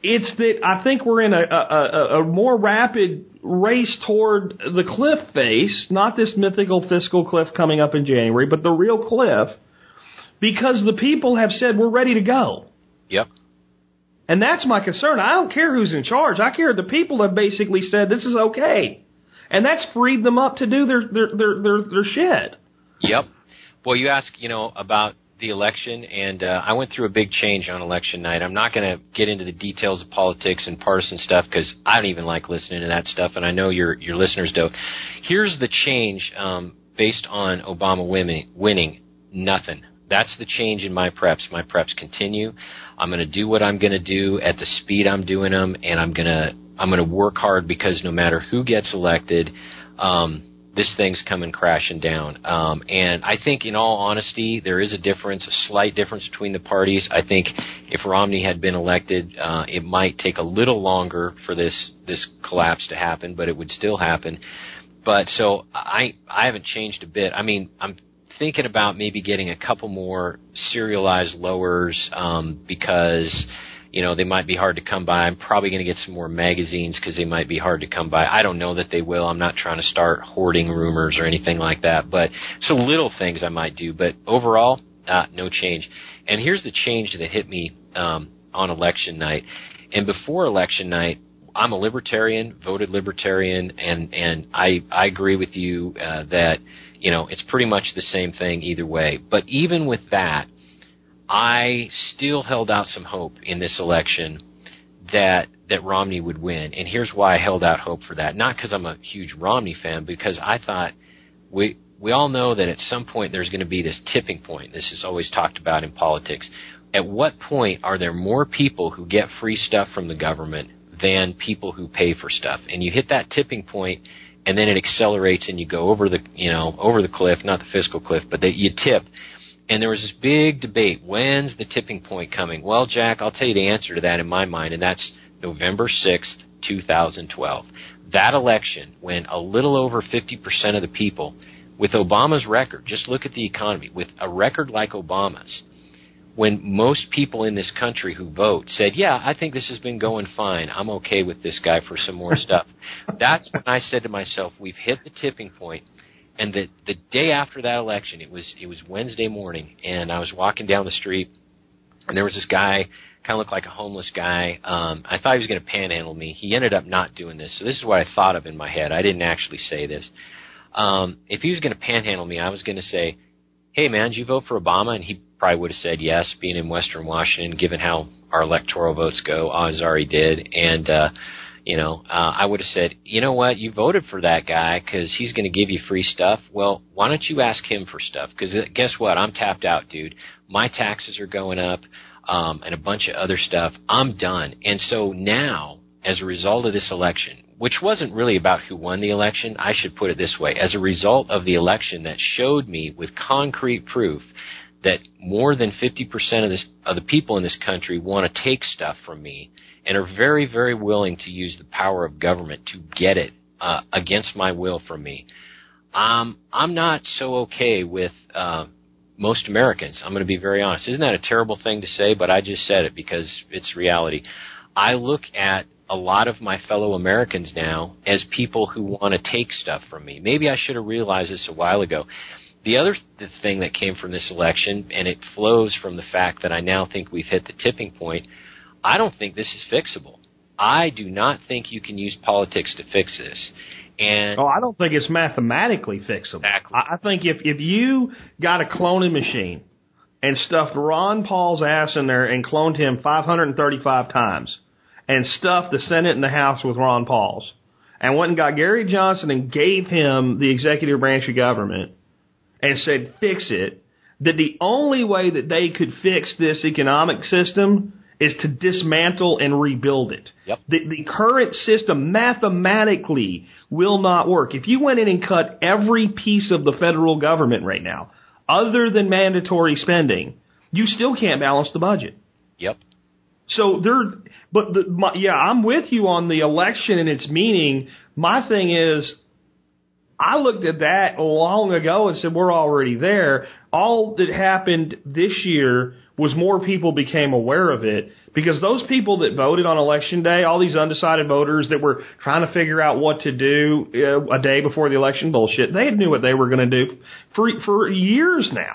It's that I think we're in a more rapid race toward the cliff face, not this mythical fiscal cliff coming up in January, but the real cliff, because the people have said we're ready to go. Yep. And that's my concern. I don't care who's in charge. I care the people have basically said this is okay. And that's freed them up to do their shit. Yep. Well, you ask, about the election, and I went through a big change on election night. I'm not going to get into the details of politics and partisan stuff because I don't even like listening to that stuff, and I know your listeners don't. Here's the change based on Obama winning. Nothing. That's the change in my preps. My preps continue. I'm going to do what I'm going to do at the speed I'm doing them, and I'm going to work hard because no matter who gets elected, this thing's coming crashing down. And I think, in all honesty, there is a slight difference between the parties. I think if Romney had been elected, it might take a little longer for this collapse to happen, but it would still happen. But so I haven't changed a bit. I mean, I'm thinking about maybe getting a couple more serialized lowers because they might be hard to come by. I'm probably going to get some more magazines because they might be hard to come by. I don't know that they will. I'm not trying to start hoarding rumors or anything like that. But so little things I might do. But overall, no change. And here's the change that hit me on election night. And before election night, I'm a libertarian, voted libertarian, and I agree with you that it's pretty much the same thing either way. But even with that, I still held out some hope in this election that Romney would win. And here's why I held out hope for that. Not because I'm a huge Romney fan, because I thought we all know that at some point there's going to be this tipping point. This is always talked about in politics. At what point are there more people who get free stuff from the government than people who pay for stuff? And you hit that tipping point, and then it accelerates and you go over the cliff, not the fiscal cliff, but that you tip. And there was this big debate. When's the tipping point coming? Well, Jack, I'll tell you the answer to that in my mind, and that's November 6th, 2012. That election, when a little over 50% of the people, with Obama's record, just look at the economy, with a record like Obama's, when most people in this country who vote said, yeah, I think this has been going fine. I'm okay with this guy for some more stuff. That's when I said to myself, we've hit the tipping point. And the day after that election, it was Wednesday morning, and I was walking down the street, and there was this guy, kind of looked like a homeless guy. I thought he was going to panhandle me. He ended up not doing this. So this is what I thought of in my head. I didn't actually say this. If he was going to panhandle me, I was going to say, hey, man, did you vote for Obama? And he probably would have said yes, being in Western Washington, given how our electoral votes go. Odds are he did. And I would have said, you know what, you voted for that guy because he's going to give you free stuff. Well, why don't you ask him for stuff? Because guess what? I'm tapped out, dude. My taxes are going up and a bunch of other stuff. I'm done. And so now, as a result of this election, which wasn't really about who won the election, I should put it this way, as a result of the election that showed me with concrete proof that more than 50% of the people in this country want to take stuff from me and are very, very willing to use the power of government to get it against my will from me. I'm not so okay with most Americans. I'm going to be very honest. Isn't that a terrible thing to say? But I just said it because it's reality. I look at a lot of my fellow Americans now as people who want to take stuff from me. Maybe I should have realized this a while ago. The other thing that came from this election, and it flows from the fact that I now think we've hit the tipping point, I don't think this is fixable. I do not think you can use politics to fix this. And I don't think it's mathematically fixable. Exactly. I think if you got a cloning machine and stuffed Ron Paul's ass in there and cloned him 535 times and stuffed the Senate and the House with Ron Paul's and went and got Gary Johnson and gave him the executive branch of government and said, fix it, that the only way that they could fix this economic system is to dismantle and rebuild it. Yep. The current system mathematically will not work. If you went in and cut every piece of the federal government right now, other than mandatory spending, you still can't balance the budget. Yep. So I'm with you on the election and its meaning. My thing is, I looked at that long ago and said, we're already there. All that happened this year was more people became aware of it, because those people that voted on Election Day, all these undecided voters that were trying to figure out what to do a day before the election, bullshit, they knew what they were going to do for years now.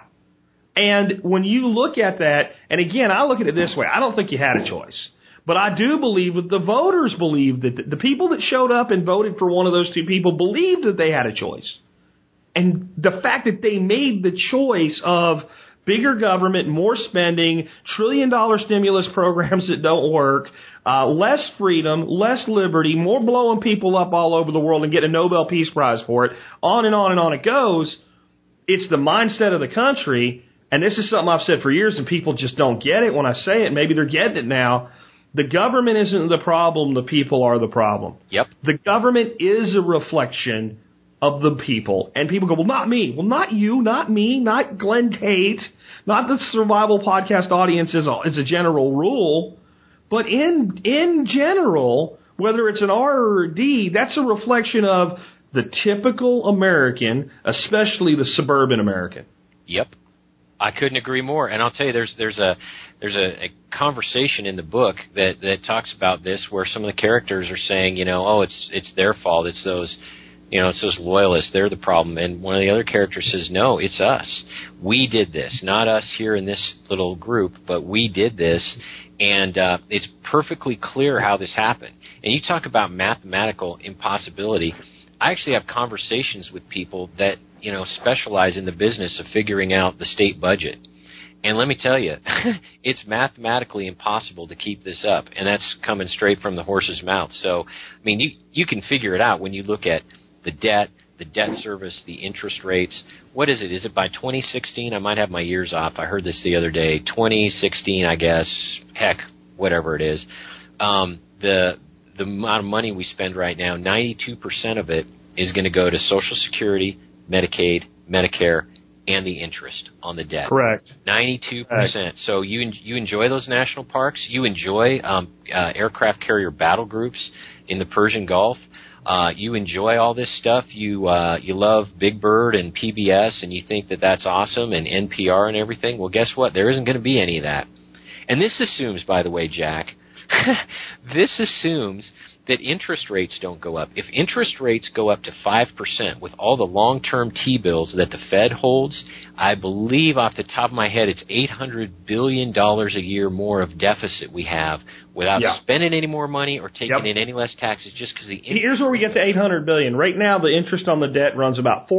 And when you look at that, and again, I look at it this way, I don't think you had a choice. But I do believe that the voters believed that the people that showed up and voted for one of those two people believed that they had a choice. And the fact that they made the choice of bigger government, more spending, trillion-dollar stimulus programs that don't work, less freedom, less liberty, more blowing people up all over the world and getting a Nobel Peace Prize for it, on and on and on it goes. It's the mindset of the country, and this is something I've said for years, and people just don't get it when I say it. Maybe they're getting it now. The government isn't the problem, the people are the problem. Yep. The government is a reflection of the people. And people go, well, not me. Well, not you, not me, not Glenn Tate, not the Survival Podcast audience as a general rule. But in general, whether it's an R or a D, that's a reflection of the typical American, especially the suburban American. Yep. I couldn't agree more. And I'll tell you, there's a conversation in the book that talks about this, where some of the characters are saying, it's their fault. It's those loyalists. They're the problem. And one of the other characters says, no, it's us. We did this. Not us here in this little group, but we did this. And it's perfectly clear how this happened. And you talk about mathematical impossibility. I actually have conversations with people that, specialize in the business of figuring out the state budget. And let me tell you, it's mathematically impossible to keep this up. And that's coming straight from the horse's mouth. So, I mean, you can figure it out when you look at the debt service, the interest rates. What is it? Is it by 2016? I might have my years off. I heard this the other day. 2016, I guess. Heck, whatever it is. The amount of money we spend right now, 92% of it is going to go to Social Security, Medicaid, Medicare, and the interest on the debt. Correct. 92%. Correct. So you enjoy those national parks. You enjoy aircraft carrier battle groups in the Persian Gulf. You enjoy all this stuff. You love Big Bird and PBS, and you think that that's awesome, and NPR and everything. Well, guess what? There isn't going to be any of that. And this assumes, by the way, Jack, this assumes that interest rates don't go up. If interest rates go up to 5% with all the long-term T-bills that the Fed holds, I believe off the top of my head it's $800 billion a year more of deficit we have without spending any more money or taking in any less taxes, just because the interest. Here's where we get to $800 billion. Right now the interest on the debt runs about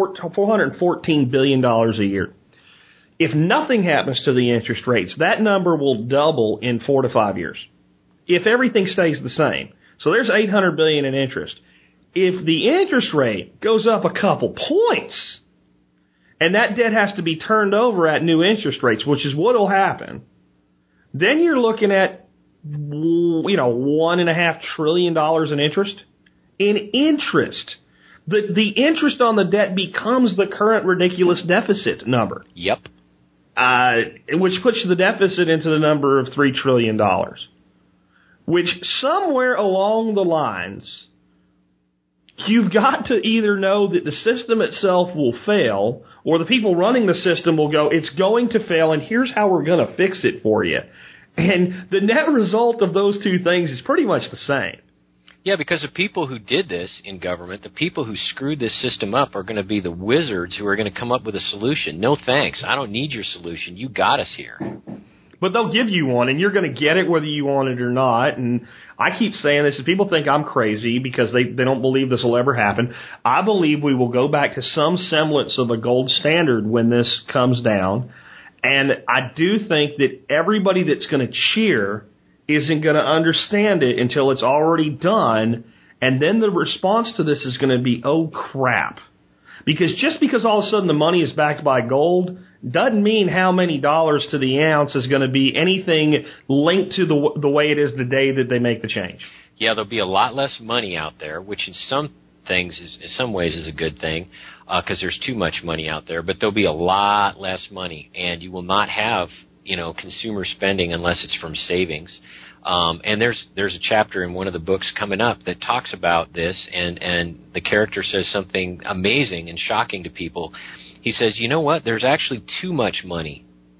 $414 billion a year. If nothing happens to the interest rates, that number will double in 4 to 5 years, if everything stays the same. So there's $800 billion in interest. If the interest rate goes up a couple points, and that debt has to be turned over at new interest rates, which is what will happen, then you're looking at, $1.5 trillion in interest. In interest. The interest on the debt becomes the current ridiculous deficit number. Yep. Which puts the deficit into the number of $3 trillion. Which somewhere along the lines, you've got to either know that the system itself will fail, or the people running the system will go, it's going to fail, and here's how we're going to fix it for you. And the net result of those two things is pretty much the same. Yeah, because the people who did this in government, the people who screwed this system up, are going to be the wizards who are going to come up with a solution. No thanks. I don't need your solution. You got us here. But they'll give you one, and you're going to get it whether you want it or not. And I keep saying this, and people think I'm crazy because they don't believe this will ever happen. I believe we will go back to some semblance of a gold standard when this comes down. And I do think that everybody that's going to cheer isn't going to understand it until it's already done. And then the response to this is going to be, oh, crap. Because just because all of a sudden the money is backed by gold doesn't mean how many dollars to the ounce is going to be anything linked to the way it is the day that they make the change. Yeah, there'll be a lot less money out there, which in some ways is a good thing because there's too much money out there. But there'll be a lot less money, and you will not have consumer spending unless it's from savings. And there's a chapter in one of the books coming up that talks about this, and the character says something amazing and shocking to people. He says, you know what? There's actually too much money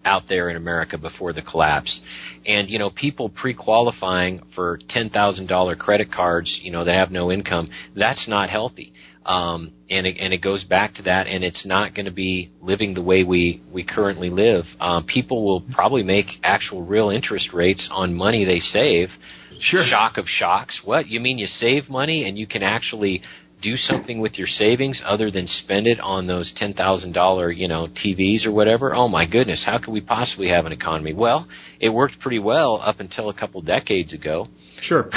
out there in America before the collapse. And, you know, people pre-qualifying for $10,000 credit cards, you know, that have no income, that's not healthy. And it goes back to that, and it's not going to be living the way we currently live. People will probably make actual real interest rates on money they save. Sure. Shock of shocks. What? You mean you save money and you can actually do something with your savings other than spend it on those $10,000, you know, TVs or whatever? Oh my goodness, how could we possibly have an economy? Well, it worked pretty well up until a couple decades ago. Sure.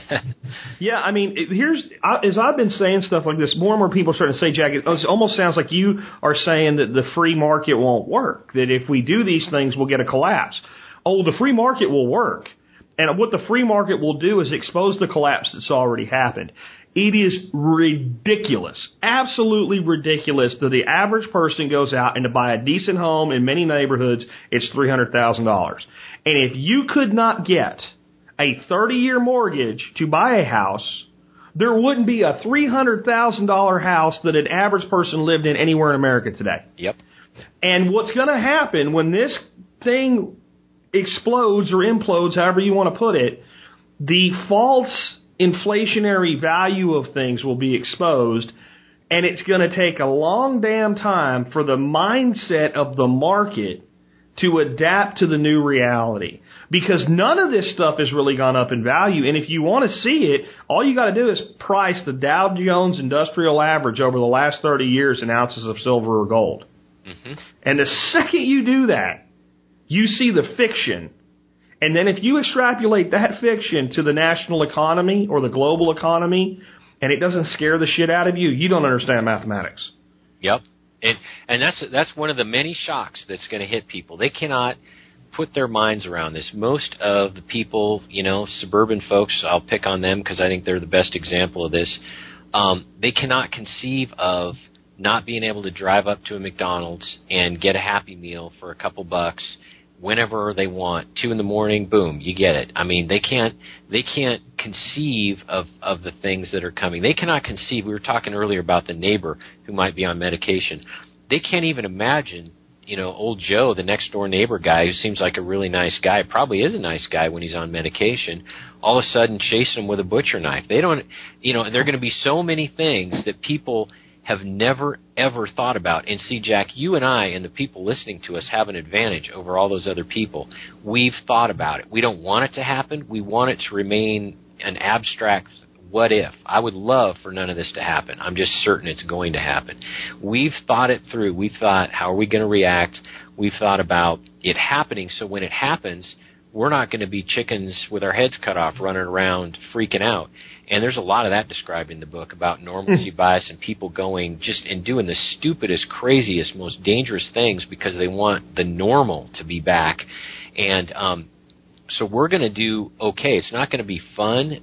Yeah, I mean, as I've been saying stuff like this, more and more people are starting to say, Jack, it almost sounds like you are saying that the free market won't work, that if we do these things, we'll get a collapse. Oh, the free market will work. And what the free market will do is expose the collapse that's already happened. It is ridiculous, absolutely ridiculous that the average person goes out and to buy a decent home in many neighborhoods, it's $300,000. And if you could not get a 30-year mortgage to buy a house, there wouldn't be a $300,000 house that an average person lived in anywhere in America today. Yep. And what's going to happen when this thing explodes or implodes, however you want to put it, the false inflationary value of things will be exposed, and it's going to take a long damn time for the mindset of the market to adapt to the new reality. Because none of this stuff has really gone up in value, and if you want to see it, all you got to do is price the Dow Jones Industrial Average over the last 30 years in ounces of silver or gold. Mm-hmm. And the second you do that, you see the fiction. And then if you extrapolate that fiction to the national economy or the global economy, and it doesn't scare the shit out of you, you don't understand mathematics. Yep. And that's one of the many shocks that's going to hit people. They cannot put their minds around this. Most of the people, you know, suburban folks, I'll pick on them because I think they're the best example of this. They cannot conceive of not being able to drive up to a McDonald's and get a Happy Meal for a couple bucks whenever they want. 2 a.m, boom, you get it. I mean, they can't conceive of the things that are coming. They cannot conceive. We were talking earlier about the neighbor who might be on medication. They can't even imagine, you know, old Joe, the next door neighbor guy who seems like a really nice guy, probably is a nice guy when he's on medication, all of a sudden chasing him with a butcher knife. They don't, you know, there are going to be so many things that people have never, ever thought about. And see, Jack, you and I and the people listening to us have an advantage over all those other people. We've thought about it. We don't want it to happen. We want it to remain an abstract what if. I would love for none of this to happen. I'm just certain it's going to happen. We've thought it through. We've thought, how are we going to react? We've thought about it happening, so when it happens, we're not going to be chickens with our heads cut off running around freaking out. And there's a lot of that described in the book about normalcy bias and people going just and doing the stupidest, craziest, most dangerous things because they want the normal to be back. And so we're going to do okay. It's not going to be fun.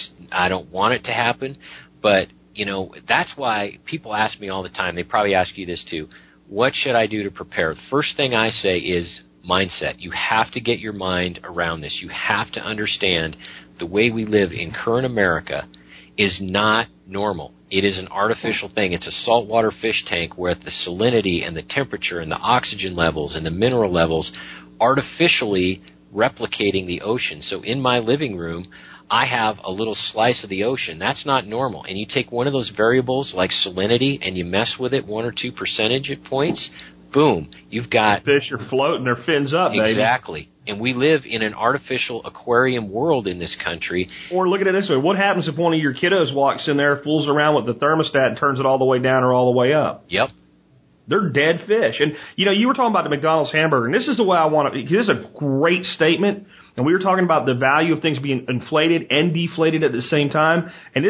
I don't want it to happen. But, you know, that's why people ask me all the time. They probably ask you this too. What should I do to prepare? The first thing I say is mindset. You have to get your mind around this. You have to understand the way we live in current America is not normal. It is an artificial thing. It's a saltwater fish tank where the salinity and the temperature and the oxygen levels and the mineral levels artificially replicating the ocean. So in my living room, I have a little slice of the ocean. That's not normal. And you take one of those variables like salinity and you mess with it 1 or 2 percentage points, boom, you've got... Fish are floating their fins up, baby. Exactly. And we live in an artificial aquarium world in this country. Or look at it this way. What happens if one of your kiddos walks in there, fools around with the thermostat and turns it all the way down or all the way up? Yep. They're dead fish. And, you know, you were talking about the McDonald's hamburger, and this is the way I want to... This is a great statement, and we were talking about the value of things being inflated and deflated at the same time. And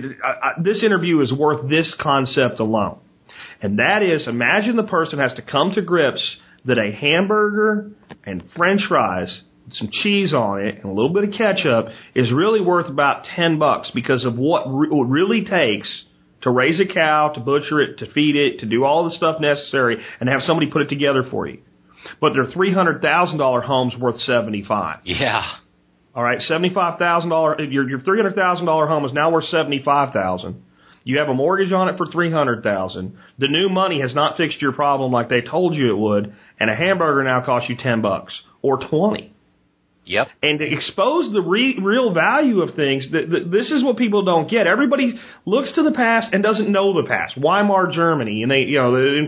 this interview is worth this concept alone. And that is, imagine the person has to come to grips that a hamburger and French fries, some cheese on it, and a little bit of ketchup is really worth about $10 because of what it really takes to raise a cow, to butcher it, to feed it, to do all the stuff necessary, and have somebody put it together for you. But their $300,000 home's worth $75,000. Yeah. All right, $75,000. Your $300,000 home is now worth $75,000. You have a mortgage on it for $300,000. The new money has not fixed your problem like they told you it would, and a hamburger now costs you $10 or $20. Yep. And to expose the real value of things, this is what people don't get. Everybody looks to the past and doesn't know the past. Weimar Germany, and they,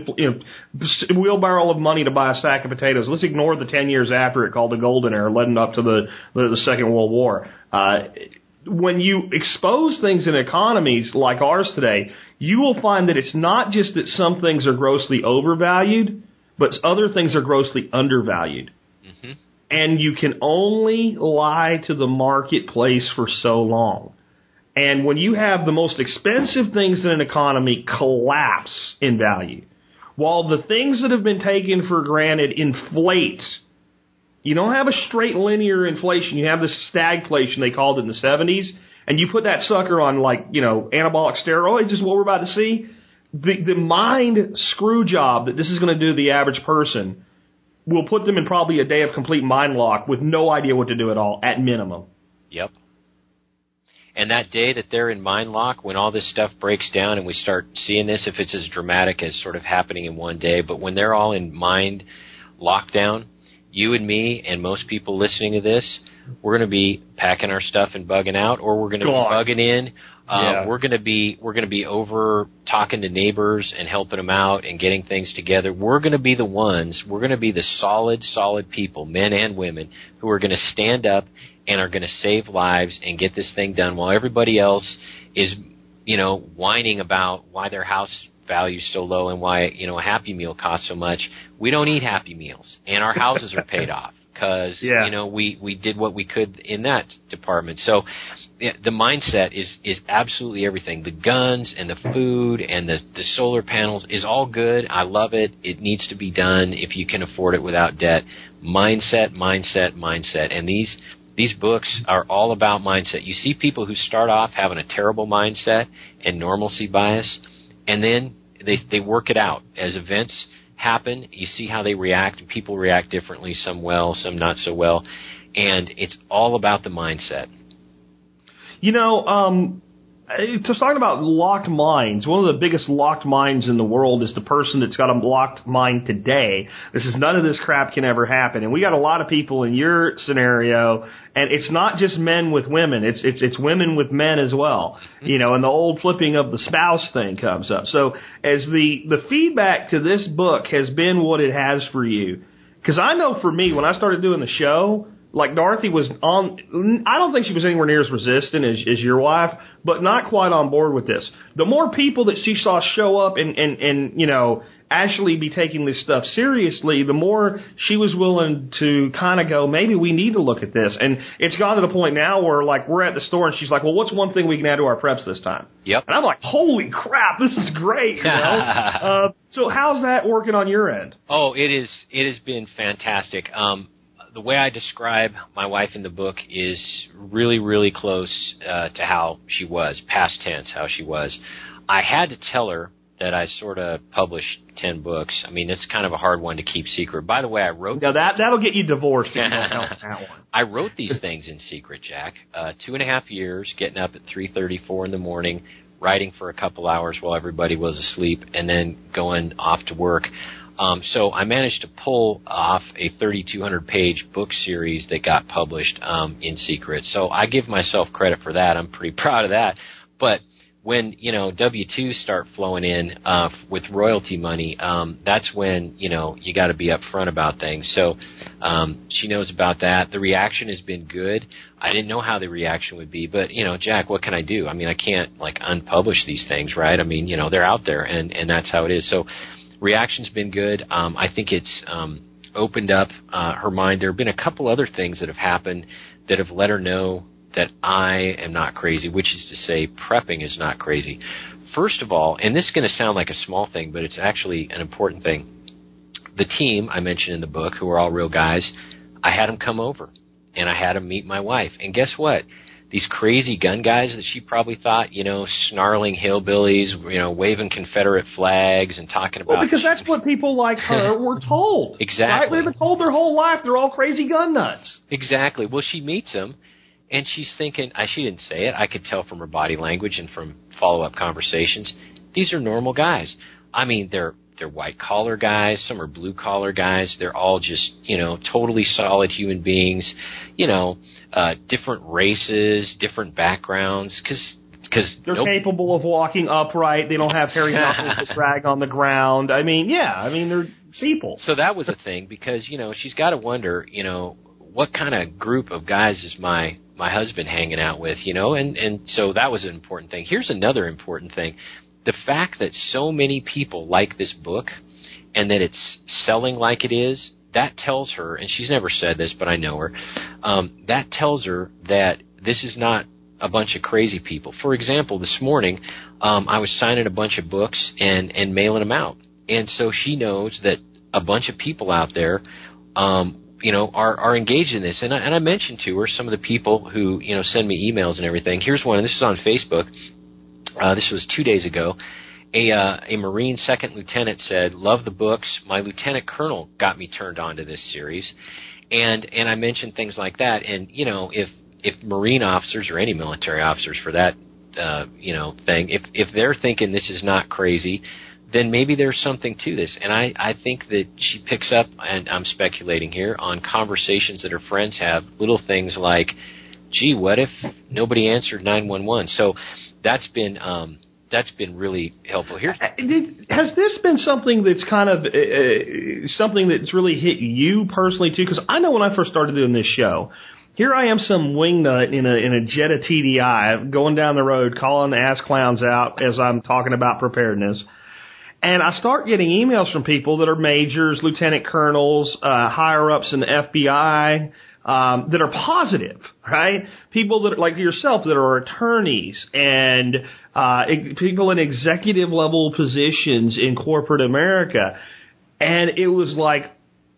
wheelbarrow of money to buy a sack of potatoes. Let's ignore the 10 years after it called the Golden Era, leading up to the Second World War. When you expose things in economies like ours today, you will find that it's not just that some things are grossly overvalued, but other things are grossly undervalued. Mm-hmm. And you can only lie to the marketplace for so long. And when you have the most expensive things in an economy collapse in value, while the things that have been taken for granted inflate, you don't have a straight linear inflation. You have this stagflation, they called it in the 70s, and you put that sucker on anabolic steroids is what we're about to see. The mind screw job that this is going to do to the average person will put them in probably a day of complete mind lock with no idea what to do at all, at minimum. Yep. And that day that they're in mind lock, when all this stuff breaks down and we start seeing this, if it's as dramatic as sort of happening in one day, but when they're all in mind lockdown, you and me and most people listening to this, we're going to be packing our stuff and bugging out, or we're going to be bugging in. We're going to be over talking to neighbors and helping them out and getting things together. We're going to be the ones. We're going to be the solid people, men and women, who are going to stand up and are going to save lives and get this thing done, while everybody else is, whining about why their house value's so low and why a Happy Meal costs so much. We don't eat Happy Meals, and our houses are paid off. Because, we did what we could in that department. So the mindset is absolutely everything. The guns and the food and the solar panels is all good. I love it. It needs to be done if you can afford it without debt. Mindset. And these books are all about mindset. You see people who start off having a terrible mindset and normalcy bias, and then they work it out as events happen. You see how they react. People react differently, some well, some not so well, and it's all about the mindset. Just talking about locked minds, one of the biggest locked minds in the world is the person that's got a locked mind today. This is none of this crap can ever happen. And we got a lot of people in your scenario, and it's not just men with women. It's women with men as well. And the old flipping of the spouse thing comes up. So as the feedback to this book has been what it has for you, because I know for me, when I started doing the show, like Dorothy was on, I don't think she was anywhere near as resistant as your wife, but not quite on board with this. The more people that she saw show up and actually be taking this stuff seriously, the more she was willing to kind of go, maybe we need to look at this. And it's gone to the point now where, we're at the store and she's like, well, what's one thing we can add to our preps this time? Yep. And I'm like, holy crap, this is great. So how's that working on your end? Oh, it has been fantastic. The way I describe my wife in the book is really, really close to how she was, past tense, how she was. I had to tell her that I sort of published 10 books. I mean, it's kind of a hard one to keep secret. By the way, I wrote... Now, that'll get you divorced. That one. I wrote these things in secret, Jack. 2.5 years, getting up at 3:34 in the morning, writing for a couple hours while everybody was asleep, and then going off to work. So I managed to pull off a 3,200-page book series that got published in secret. So I give myself credit for that. I'm pretty proud of that. But when, W-2s start flowing in with royalty money, that's when, you got to be upfront about things. So she knows about that. The reaction has been good. I didn't know how the reaction would be. But, Jack, what can I do? I mean, I can't, unpublish these things, right? I mean, they're out there, and that's how it is. So reaction's been good. I think it's opened up her mind. There have been a couple other things that have happened that have let her know that I am not crazy, which is to say prepping is not crazy. First of all, and this is going to sound like a small thing, but it's actually an important thing. The team I mentioned in the book, who are all real guys, I had them come over, and I had them meet my wife. And guess what? These crazy gun guys that she probably thought, snarling hillbillies, waving Confederate flags and talking about... Well, because that's what people like her were told. Exactly. Right? They've been told their whole life they're all crazy gun nuts. Exactly. Well, she meets them, And she's thinking, she didn't say it, I could tell from her body language and from follow-up conversations, these are normal guys. I mean, they're white-collar guys, some are blue-collar guys, they're all just, totally solid human beings, different races, different backgrounds, because they're capable of walking upright, they don't have hairy knuckles to drag on the ground. I mean, they're people. So that was a thing, because, she's got to wonder, what kind of group of guys is my husband hanging out with, and so that was an important thing. Here's another important thing. The fact that so many people like this book and that it's selling like it is, that tells her, and she's never said this, but I know her, that tells her that this is not a bunch of crazy people. For example, this morning, I was signing a bunch of books and mailing them out. And so she knows that a bunch of people out there are engaged in this. And I mentioned to her some of the people who, send me emails and everything. Here's one, and this is on Facebook. This was 2 days ago. A Marine second lieutenant said, "Love the books. My lieutenant colonel got me turned on to this series." And I mentioned things like that. And, if Marine officers or any military officers for that, thing, if they're thinking this is not crazy, then maybe there's something to this. And I think that she picks up, and I'm speculating here, on conversations that her friends have, little things like, gee, what if nobody answered 911? So that's been really helpful. Here, has this been something that's kind of something that's really hit you personally too? Because I know when I first started doing this show, here I am, some wingnut in a Jetta TDI, going down the road, calling the ass clowns out as I'm talking about preparedness. And I start getting emails from people that are majors, lieutenant colonels, higher ups in the FBI, that are positive, right? People that, like yourself, that are attorneys and people in executive level positions in corporate America. And it was like,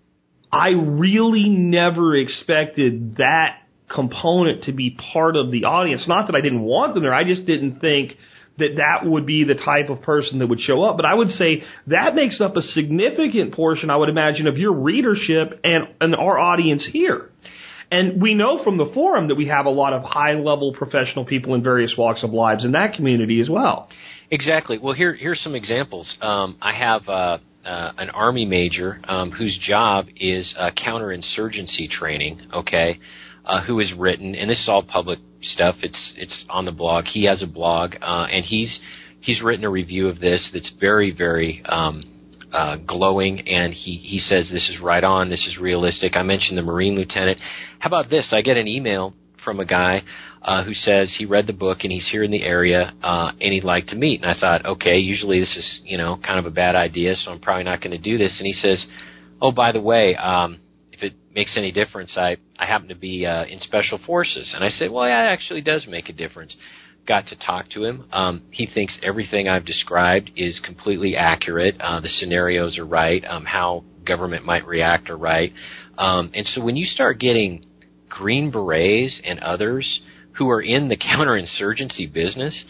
I really never expected that component to be part of the audience. Not that I didn't want them there, I just didn't think that would be the type of person that would show up. But I would say that makes up a significant portion, I would imagine, of your readership and our audience here. And we know from the forum that we have a lot of high-level professional people in various walks of lives in that community as well. Exactly. Well, here's some examples. I have an Army major whose job is counterinsurgency training, who has written, and this is all public stuff, it's on the blog. He has a blog, and he's written a review of this that's very, very glowing, and he says this is right on, this is realistic. I mentioned the Marine lieutenant. How about this? I get an email from a guy who says he read the book and he's here in the area and he'd like to meet. And I thought, okay, usually this is, kind of a bad idea, so I'm probably not going to do this. And he says, oh, by the way, if it makes any difference, I happen to be in Special Forces. And I said, well, yeah, it actually does make a difference. Got to talk to him. He thinks everything I've described is completely accurate. The scenarios are right. How government might react are right. And so when you start getting Green Berets and others who are in the counterinsurgency business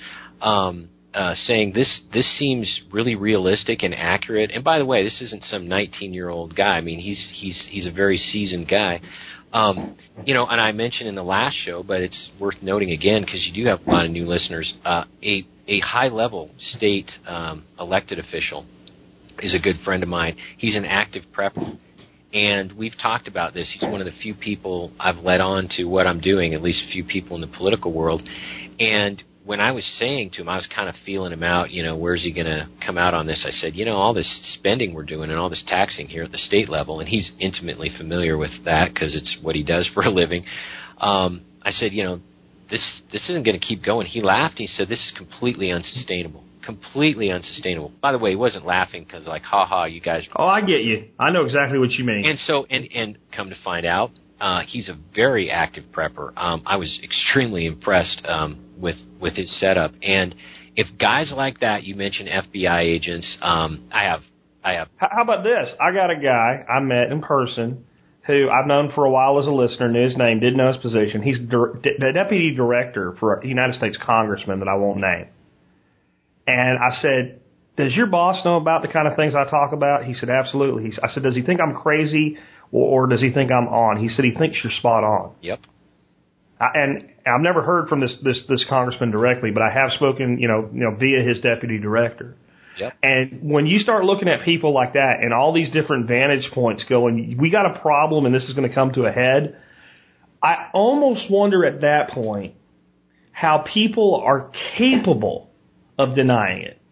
saying this seems really realistic and accurate. And by the way, this isn't some 19-year-old guy. I mean, he's a very seasoned guy. And I mentioned in the last show, but it's worth noting again because you do have a lot of new listeners, a high-level state elected official is a good friend of mine. He's an active prepper. And we've talked about this. He's one of the few people I've led on to what I'm doing, at least a few people in the political world. And when I was saying to him, I was kind of feeling him out, where's he going to come out on this? I said, all this spending we're doing and all this taxing here at the state level, and he's intimately familiar with that because it's what he does for a living. I said, this isn't going to keep going. He laughed. He said, this is completely unsustainable. Completely unsustainable. By the way, he wasn't laughing because ha, you guys. Oh, I get you. I know exactly what you mean. And so, and come to find out, he's a very active prepper. I was extremely impressed with his setup. And if guys like that, you mentioned FBI agents, I have. How about this? I got a guy I met in person who I've known for a while as a listener, knew his name, didn't know his position. He's the deputy director for a United States congressman that I won't name. And I said, does your boss know about the kind of things I talk about? He said, absolutely. I said, does he think I'm crazy or does he think I'm on? He said, he thinks you're spot on. Yep. and I've never heard from this congressman directly, but I have spoken, via his deputy director. Yep. And when you start looking at people like that and all these different vantage points going, we got a problem and this is going to come to a head, I almost wonder at that point how people are capable of denying it.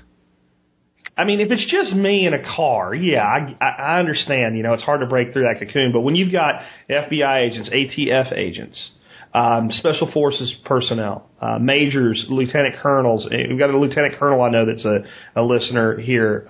I mean, if it's just me in a car, yeah, I understand, it's hard to break through that cocoon. But when you've got FBI agents, ATF agents, special forces personnel, majors, lieutenant colonels, we've got a lieutenant colonel I know that's a listener here.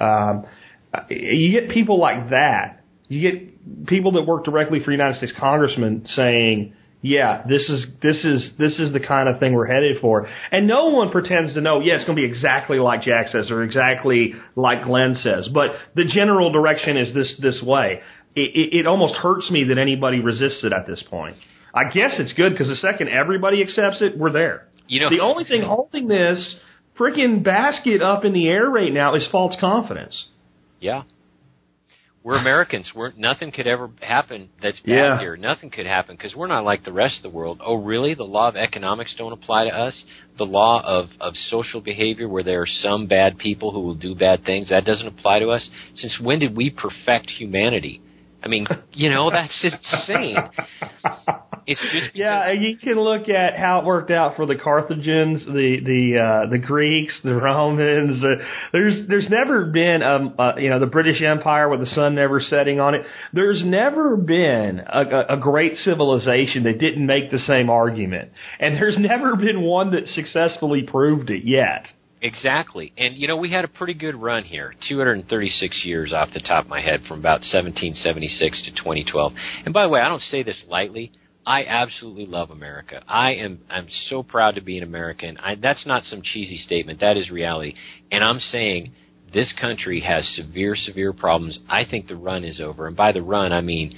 You get people like that. You get people that work directly for United States congressmen saying, yeah, this is the kind of thing we're headed for. And no one pretends to know, it's going to be exactly like Jack says or exactly like Glenn says. But the general direction is this way. It almost hurts me that anybody resists it at this point. I guess it's good because the second everybody accepts it, we're there. The only thing holding this freaking basket up in the air right now is false confidence. Yeah. We're Americans. Nothing could ever happen that's bad here. Nothing could happen because we're not like the rest of the world. Oh, really? The law of economics don't apply to us? The law of social behavior where there are some bad people who will do bad things, that doesn't apply to us? Since when did we perfect humanity? I mean, that's insane. It's just because you can look at how it worked out for the Carthaginians, the Greeks, the Romans. There's never been the British Empire with the sun never setting on it. There's never been a great civilization that didn't make the same argument, and there's never been one that successfully proved it yet. Exactly. And, we had a pretty good run here, 236 years off the top of my head from about 1776 to 2012. And by the way, I don't say this lightly. I absolutely love America. I'm so proud to be an American. That's not some cheesy statement. That is reality. And I'm saying this country has severe, severe problems. I think the run is over. And by the run, I mean,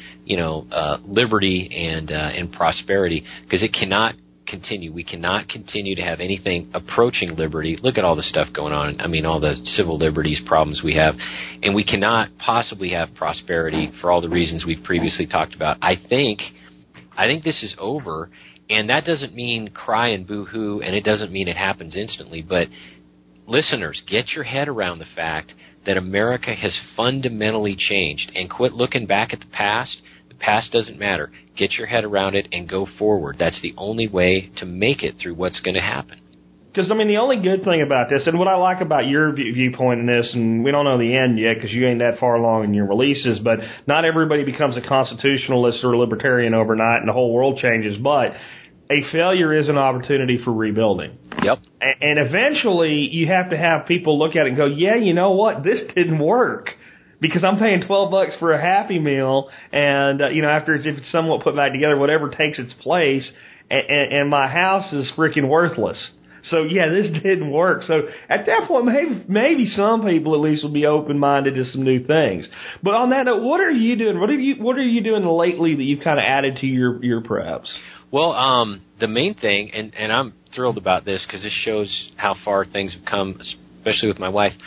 liberty and prosperity, because it cannot continue. We cannot continue to have anything approaching liberty. Look at all the stuff going on. I mean, all the civil liberties problems we have. And we cannot possibly have prosperity for all the reasons we've previously talked about. I think this is over, and that doesn't mean cry and boo-hoo, and it doesn't mean it happens instantly. But listeners, get your head around the fact that America has fundamentally changed, and quit looking back at the past. The past doesn't matter. Get your head around it and go forward. That's the only way to make it through what's going to happen. Because, the only good thing about this, and what I like about your viewpoint in this, and we don't know the end yet because you ain't that far along in your releases, but not everybody becomes a constitutionalist or a libertarian overnight and the whole world changes, but a failure is an opportunity for rebuilding. Yep. And eventually you have to have people look at it and go, yeah, you know what, this didn't work. Because I'm paying $12 for a Happy Meal, and after it's somewhat put back together, whatever takes its place, and my house is freaking worthless. So yeah, this didn't work. So at that point, maybe some people at least will be open-minded to some new things. But on that note, what are you doing? What are you doing lately that you've kind of added to your preps? Well, the main thing, and I'm thrilled about this because this shows how far things have come, especially with my wife.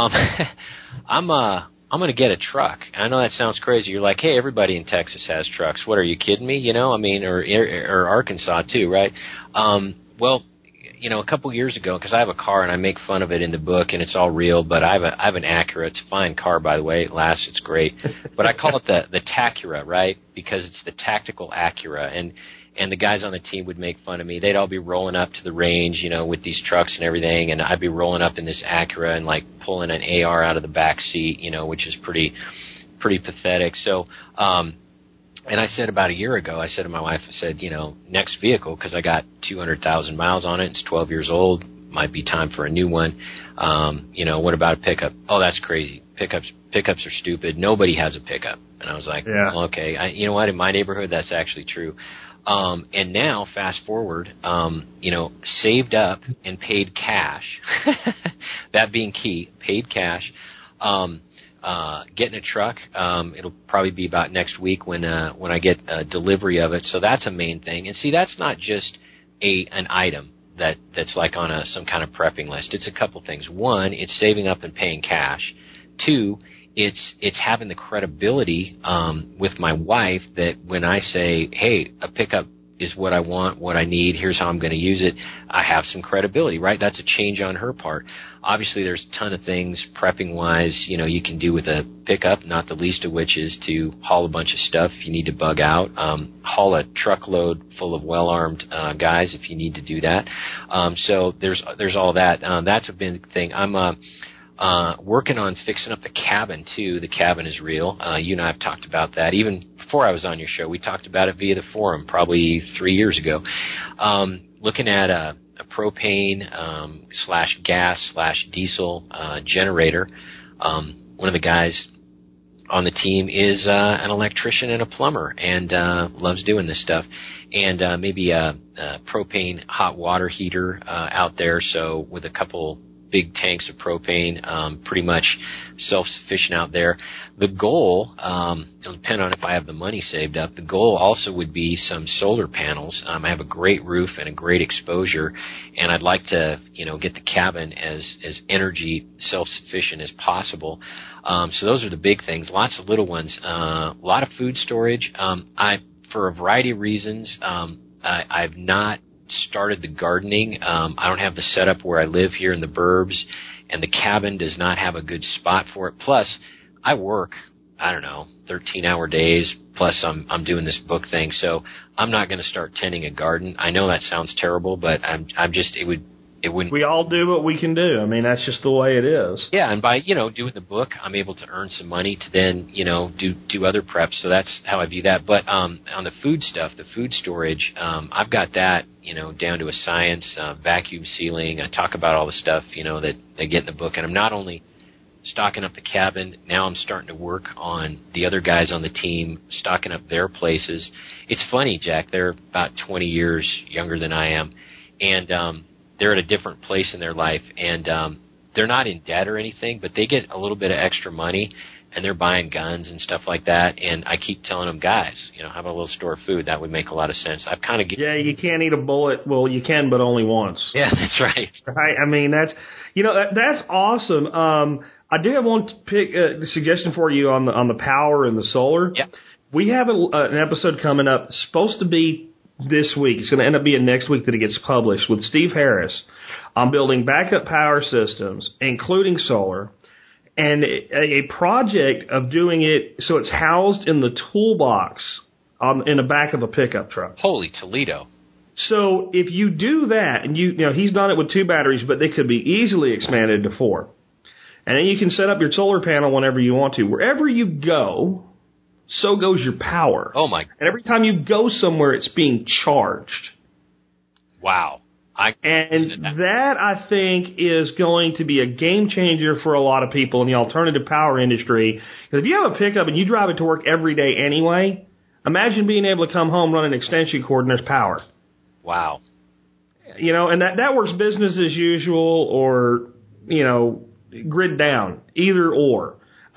I'm going to get a truck. I know that sounds crazy. You're like, hey, everybody in Texas has trucks. What, are you kidding me? Or Arkansas too, right? Well, a couple years ago, because I have a car and I make fun of it in the book and it's all real, but I have an Acura. It's a fine car, by the way. It lasts. It's great. But I call it the Tacura, right? Because it's the tactical Acura. And the guys on the team would make fun of me. They'd all be rolling up to the range, with these trucks and everything, and I'd be rolling up in this Acura and like pulling an AR out of the back seat, which is pretty pathetic. So, and I said about a year ago, I said to my wife, I said, next vehicle, because I got 200,000 miles on it. It's 12 years old. Might be time for a new one. What about a pickup? Oh, that's crazy. Pickups are stupid. Nobody has a pickup. And I was like, yeah. Well, okay. You know what? In my neighborhood, that's actually true. And now, fast forward, saved up and paid cash, that being key, paid cash, getting a truck. It'll probably be about next week when I get a delivery of it. So that's a main thing. And see, that's not just an item that's like on some kind of prepping list. It's a couple things. One, it's saving up and paying cash. Two, it's having the credibility with my wife that when I say, hey, a pickup is what I want, what I need. Here's how I'm going to use it. I have some credibility, right? That's a change on her part. Obviously, there's a ton of things prepping-wise, you can do with a pickup, not the least of which is to haul a bunch of stuff if you need to bug out, haul a truckload full of well-armed guys if you need to do that. So there's all that. That's a big thing. I'm working on fixing up the cabin, too. The cabin is real. You and I have talked about that. Even before I was on your show, we talked about it via the forum probably 3 years ago. Looking at a propane / gas / diesel generator. One of the guys on the team is an electrician and a plumber and loves doing this stuff. And maybe a propane hot water heater out there, so with a couple big tanks of propane, pretty much self-sufficient out there. The goal, it'll depend on if I have the money saved up, the goal also would be some solar panels. I have a great roof and a great exposure, and I'd like to, get the cabin as energy self-sufficient as possible. So those are the big things. Lots of little ones. A lot of food storage. For a variety of reasons, I've not started the gardening. I don't have the setup where I live here in the burbs, and the cabin does not have a good spot for it. Plus, I work, 13-hour days, plus I'm doing this book thing, so I'm not going to start tending a garden. I know that sounds terrible, but it wouldn't. We all do what we can do. I mean, that's just the way it is. Yeah, and by, doing the book, I'm able to earn some money to then, do other preps. So that's how I view that. But on the food stuff, the food storage, I've got that, down to a science, vacuum sealing. I talk about all the stuff, that they get in the book. And I'm not only stocking up the cabin, now I'm starting to work on the other guys on the team, stocking up their places. It's funny, Jack, they're about 20 years younger than I am. And they're at a different place in their life, and they're not in debt or anything, but they get a little bit of extra money, and they're buying guns and stuff like that. And I keep telling them, guys, how about a little store of food? That would make a lot of sense. I've kind of yeah, you can't eat a bullet. Well, you can, but only once. Yeah, that's right. Right. I mean, that's that's awesome. I do have one suggestion for you on the power and the solar. Yeah. We have an episode coming up. It's supposed to be this week. It's going to end up being next week that it gets published with Steve Harris on building backup power systems, including solar, and a project of doing it so it's housed in the toolbox in the back of a pickup truck. Holy Toledo. So if you do that, and he's done it with 2 batteries, but they could be easily expanded to 4. And then you can set up your solar panel whenever you want to. Wherever you go, so goes your power. Oh, my. And every time you go somewhere, it's being charged. Wow. That, I think, is going to be a game changer for a lot of people in the alternative power industry. Because if you have a pickup and you drive it to work every day anyway, imagine being able to come home, run an extension cord, and there's power. Wow. And that works business as usual or, grid down, either or.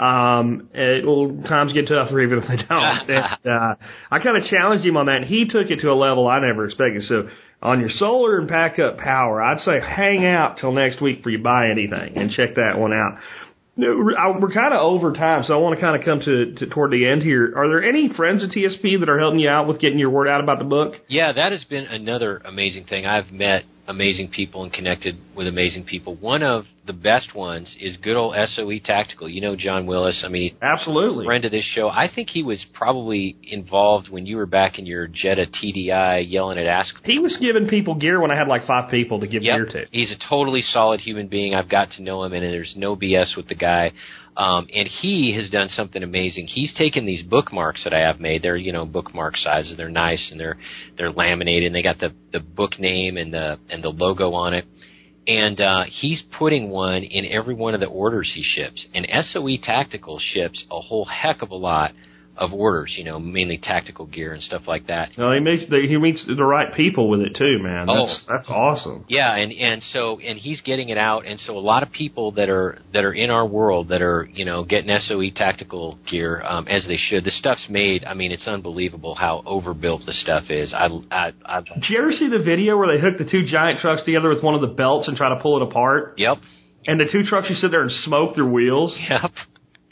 It will times get tougher even if they don't. And, I kind of challenged him on that, and he took it to a level I never expected. So on your solar and backup power, I'd say hang out till next week before you buy anything and check that one out. We're kind of over time, so I want to kind of come to toward the end here. Are there any friends at TSP that are helping you out with getting your word out about the book? Yeah, that has been another amazing thing. I've met amazing people and connected with amazing people. One of the best ones is good old SOE Tactical. John Willis. I mean, he's absolutely a friend of this show. I think he was probably involved when you were back in your Jetta TDI yelling at Ask. He was giving people gear when I had like 5 people to give gear to. He's a totally solid human being. I've got to know him, and there's no BS with the guy. And he has done something amazing. He's taken these bookmarks that I have made. They're, bookmark sizes. They're nice, and they're laminated, and they got the book name and the logo on it. And he's putting one in every one of the orders he ships. And SOE Tactical ships a whole heck of a lot of orders, mainly tactical gear and stuff like that. Well, he meets the right people with it too, man. That's awesome. Yeah, and he's getting it out, and so a lot of people that are in our world that are getting SOE Tactical gear as they should. The stuff's made. I mean, it's unbelievable how overbuilt the stuff is. Did you ever see the video where they hook the 2 giant trucks together with one of the belts and try to pull it apart? Yep. And the 2 trucks, you sit there and smoke their wheels. Yep.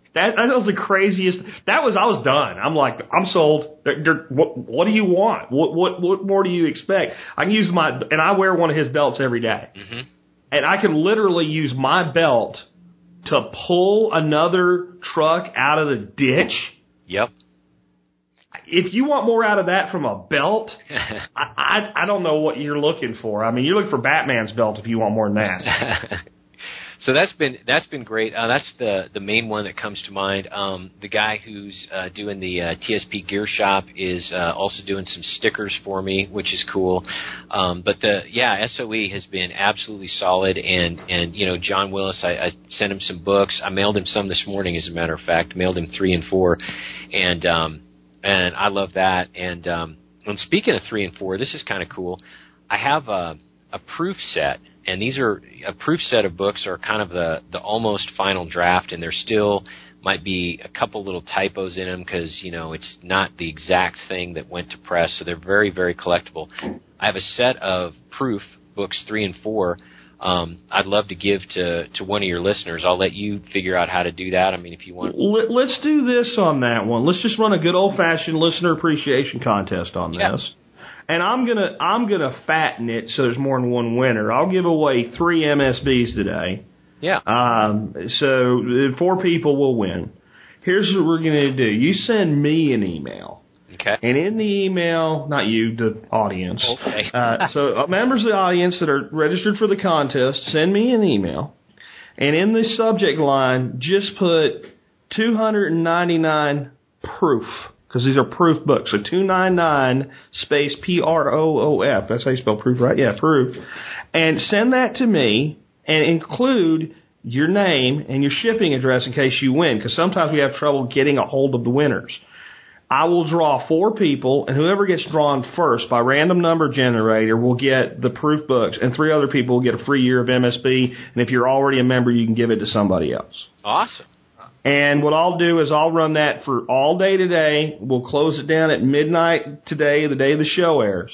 That was the craziest. I was done. I'm like, I'm sold. What do you want? What more do you expect? I can use and I wear one of his belts every day. Mm-hmm. And I can literally use my belt to pull another truck out of the ditch. Yep. If you want more out of that from a belt, I don't know what you're looking for. I mean, you're looking for Batman's belt if you want more than that. So that's been great. That's the main one that comes to mind. The guy who's doing the TSP Gear Shop is also doing some stickers for me, which is cool. But SOE has been absolutely solid. And John Willis, I sent him some books. I mailed him some this morning, as a matter of fact. Mailed him 3 and 4, and I love that. And speaking of 3 and 4, this is kind of cool. I have a proof set. And these are a proof set of books are kind of the almost final draft, and there still might be a couple little typos in them because, it's not the exact thing that went to press, so they're very, very collectible. I have a set of proof books 3 and 4 I'd love to give to one of your listeners. I'll let you figure out how to do that. I mean, if you want. Let's do this on that one. Let's just run a good old-fashioned listener appreciation contest on this. Yeah. And I'm gonna fatten it so there's more than one winner. I'll give away 3 MSBs today. Yeah. So 4 people will win. Here's what we're gonna do. You send me an email. Okay. And in the email, not you, the audience. Okay. So members of the audience that are registered for the contest, send me an email. And in the subject line, just put 299 proof. Because these are proof books. So 299 space PROOF. That's how you spell proof, right? Yeah, proof. And send that to me and include your name and your shipping address in case you win. Because sometimes we have trouble getting a hold of the winners. I will draw 4 people, and whoever gets drawn first by random number generator will get the proof books, and 3 other people will get a free year of MSB. And if you're already a member, you can give it to somebody else. Awesome. And what I'll do is I'll run that for all day today. We'll close it down at midnight today, the day the show airs.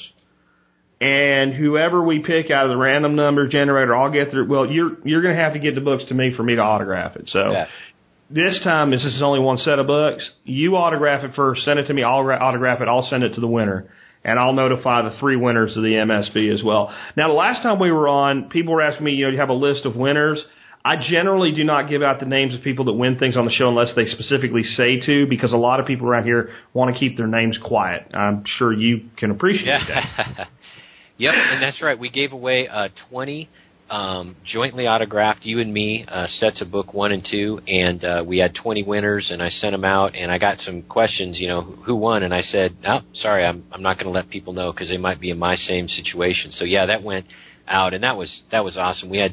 And whoever we pick out of the random number generator, I'll get there. Well, you're going to have to get the books to me for me to autograph it. So This time, this is only one set of books. You autograph it first, send it to me. I'll autograph it. I'll send it to the winner. And I'll notify the 3 winners of the MSB as well. Now, the last time we were on, people were asking me, do you have a list of winners? I generally do not give out the names of people that win things on the show unless they specifically say to, because a lot of people around here want to keep their names quiet. I'm sure you can appreciate that. Yep, and that's right. We gave away 20 jointly autographed, you and me, sets of book 1 and 2, and we had 20 winners, and I sent them out, and I got some questions, who won, and I said, oh, sorry, I'm not going to let people know because they might be in my same situation. So, yeah, that went out, and that was awesome. We had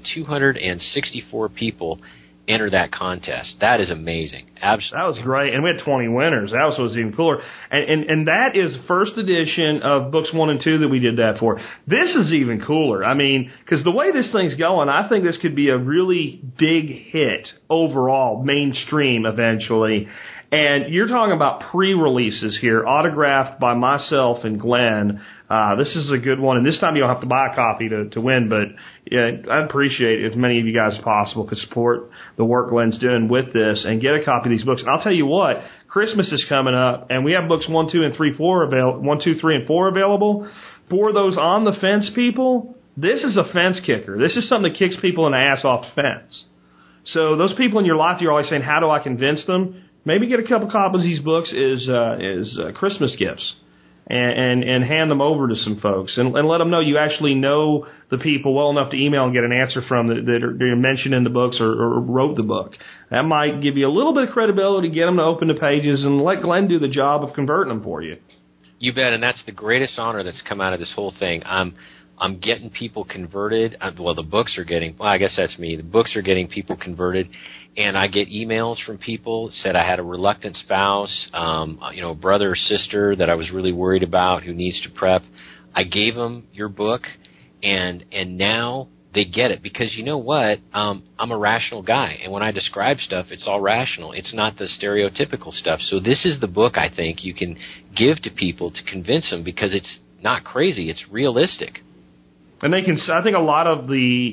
264 people enter that contest. That is amazing. Absolutely. That was great. And we had 20 winners. That was even cooler. And that is first edition of books 1 and 2 that we did that for. This is even cooler. I mean, because the way this thing's going, I think this could be a really big hit overall, mainstream eventually. And you're talking about pre-releases here, autographed by myself and Glenn. This is a good one. And this time you don't have to buy a copy to win, but yeah, I'd appreciate it if many of you guys as possible could support the work Glenn's doing with this and get a copy of these books. And I'll tell you what, Christmas is coming up, and we have books 1, 2, and 3, 4 available. 1, 2, 3, and 4 available. For those on the fence people, this is a fence kicker. This is something that kicks people in the ass off the fence. So those people in your life, you're always saying, how do I convince them? Maybe get a couple copies of these books as Christmas gifts and hand them over to some folks and let them know you actually know the people well enough to email and get an answer from that are mentioned in the books or wrote the book. That might give you a little bit of credibility, get them to open the pages, and let Glenn do the job of converting them for you. You bet, and that's the greatest honor that's come out of this whole thing. I'm getting people converted. Well, the books are getting, well, I guess that's me. The books are getting people converted. And I get emails from people that said I had a reluctant spouse, a brother or sister that I was really worried about who needs to prep. I gave them your book, and now they get it. Because you know what? I'm a rational guy. And when I describe stuff, it's all rational. It's not the stereotypical stuff. So this is the book I think you can give to people to convince them because it's not crazy. It's realistic. And they can, I think a lot of the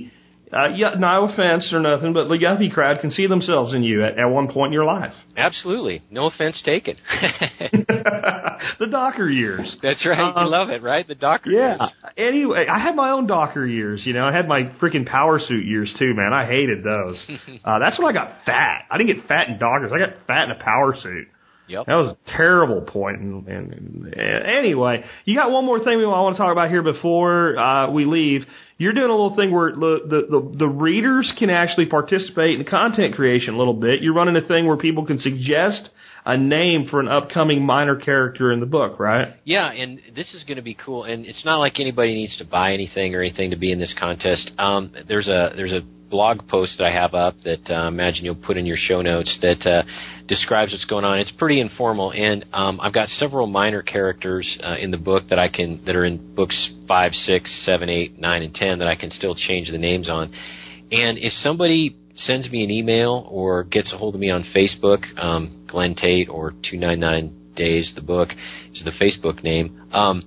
Yeah, no offense or nothing, but the yuppie crowd can see themselves in you at one point in your life. Absolutely. No offense taken. The Docker years. That's right. You love it, right? The Docker years. Anyway, I had my own Docker years, you know. I had my freaking power suit years too, man. I hated those. That's when I got fat. I didn't get fat in Dockers. I got fat in a power suit. Yep. That was a terrible point. And anyway, you got one more thing I want to talk about here before we leave. You're doing a little thing where the readers can actually participate in content creation a little bit. You're running a thing where people can suggest a name for an upcoming minor character in the book, right? Yeah, and this is going to be cool. And it's not like anybody needs to buy anything or anything to be in this contest. There's a blog post that I have up that I imagine you'll put in your show notes that describes what's going on. It's pretty informal, and I've got several minor characters in the book that are in books 5, 6, 7, 8, 9, and 10 that I can still change the names on. And if somebody sends me an email or gets a hold of me on Facebook, Glenn Tate or 299 Days, the book is the Facebook name.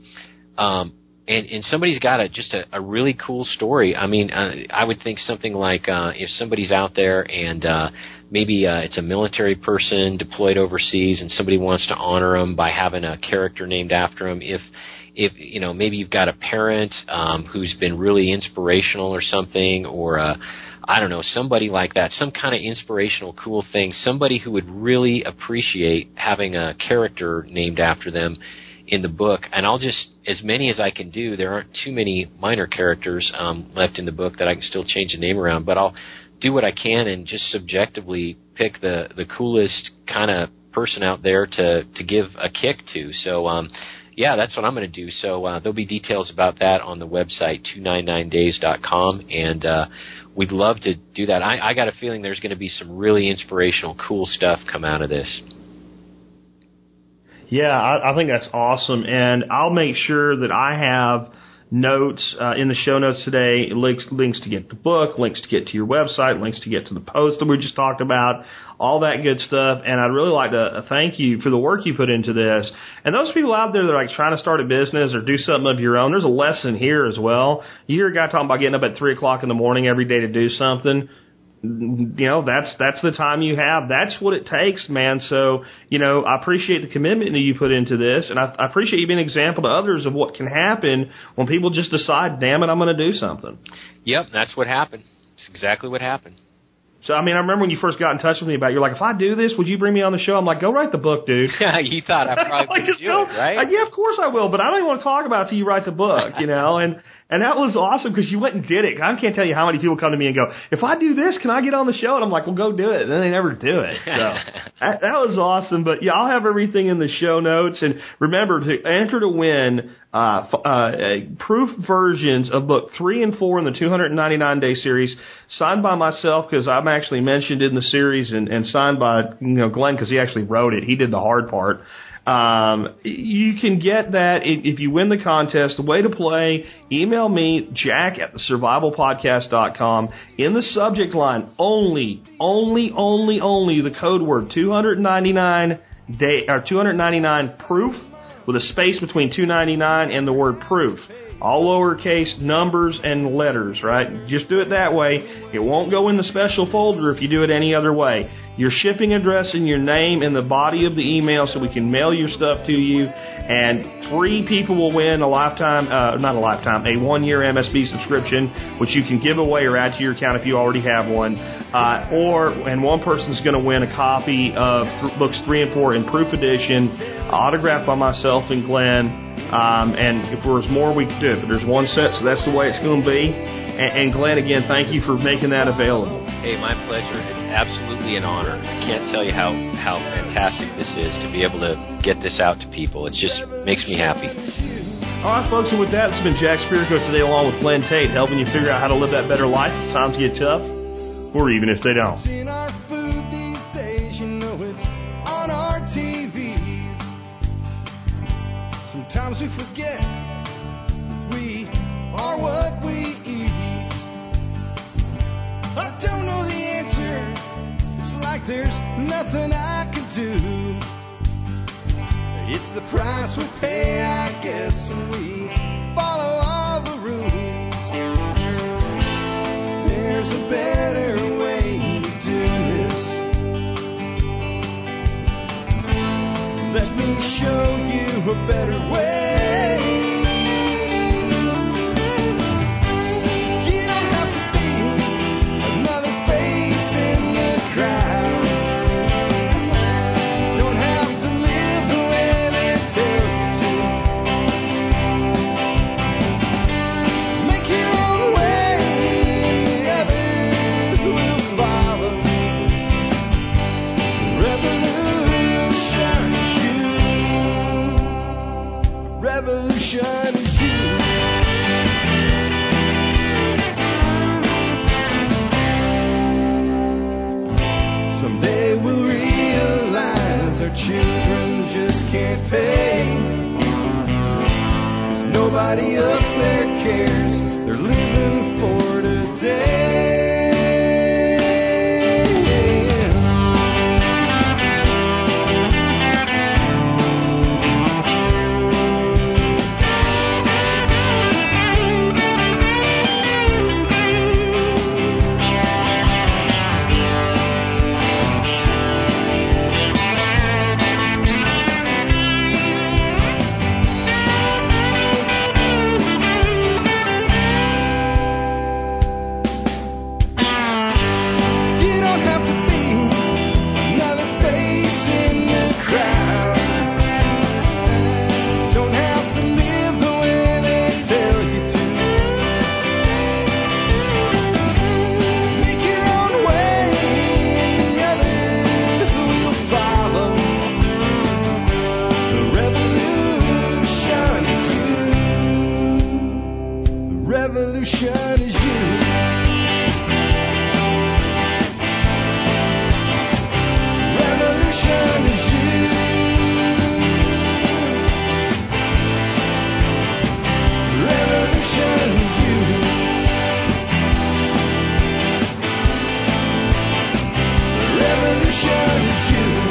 And somebody's got just a really cool story. I mean, I would think something like if somebody's out there and maybe it's a military person deployed overseas and somebody wants to honor them by having a character named after them. If you know, maybe you've got a parent who's been really inspirational or something, or I don't know, somebody like that, some kind of inspirational, cool thing, somebody who would really appreciate having a character named after them in the book. And I'll just, as many as I can do, there aren't too many minor characters left in the book that I can still change the name around, but I'll do what I can and just subjectively pick the coolest kind of person out there to give a kick to. So, yeah, that's what I'm going to do. So there'll be details about that on the website, 299days.com, and we'd love to do that. I got a feeling there's going to be some really inspirational, cool stuff come out of this. Yeah, I think that's awesome, and I'll make sure that I have notes in the show notes today, links to get the book, links to get to your website, links to get to the post that we just talked about, all that good stuff. And I'd really like to thank you for the work you put into this. And those people out there that are like trying to start a business or do something of your own, there's a lesson here as well. You hear a guy talking about getting up at 3 o'clock in the morning every day to do something. You know, that's the time you have. That's what it takes, man. So, you know, I appreciate the commitment that you put into this, and I appreciate you being an example to others of what can happen when people just decide, damn it, I'm going to do something. Yep, that's what happened. It's exactly what happened. So, I mean, I remember when you first got in touch with me about it, you're like, if I do this, would you bring me on the show? I'm like, go write the book, dude. You thought I probably would do it, right? Yeah, of course I will, but I don't even want to talk about it till you write the book, you know, and that was awesome because you went and did it. I can't tell you how many people come to me and go, if I do this, can I get on the show? And I'm like, well, go do it. And then they never do it. So that was awesome. But yeah, I'll have everything in the show notes. And remember to enter to win proof versions of book 3 and 4 in the 299-day series, signed by myself because I'm actually mentioned in the series, and signed by, you know, Glenn because he actually wrote it. He did the hard part. You can get that if you win the contest. The way to play, email me, jack@thesurvivalpodcast.com. In the subject line, only the code word 299 proof with a space between 299 and the word proof. All lowercase, numbers and letters, right? Just do it that way. It won't go in the special folder if you do it any other way. Your shipping address and your name in the body of the email so we can mail your stuff to you. And 3 people will win a 1-year MSB subscription, which you can give away or add to your account if you already have one. And one person's going to win a copy of books 3 and 4 in proof edition, autographed by myself and Glenn. And if there's more, we could do it. But there's one set, so that's the way it's going to be. And Glenn, again, thank you for making that available. Hey, my pleasure. It's absolutely an honor. I can't tell you how fantastic this is to be able to get this out to people. It just makes me happy. All right, folks, and with that, it's been Jack Spirko today along with Glenn Tate, helping you figure out how to live that better life if times get tough, or even if they don't. In our food these days, you know it's on our TVs. Sometimes we forget we are what we eat. I don't know the answer. It's like there's nothing I can do. It's the price we pay, I guess, when we follow all the rules. There's better way to do this. Let me show you a better way. You don't have to be another face in the crowd. You don't have to live the way they tell you to. Make your own way and the others will follow. Revolution is you. Revolution is you. Someday we'll realize our children just can't pay. 'Cause nobody up there cares. They're living for today. You don't have to be another face in the crowd. Don't have to live the way they tell you to. Make your own way and the others will follow. The revolution is you. The revolution is you. Revolution is you. Revolution is you. Revolution is you.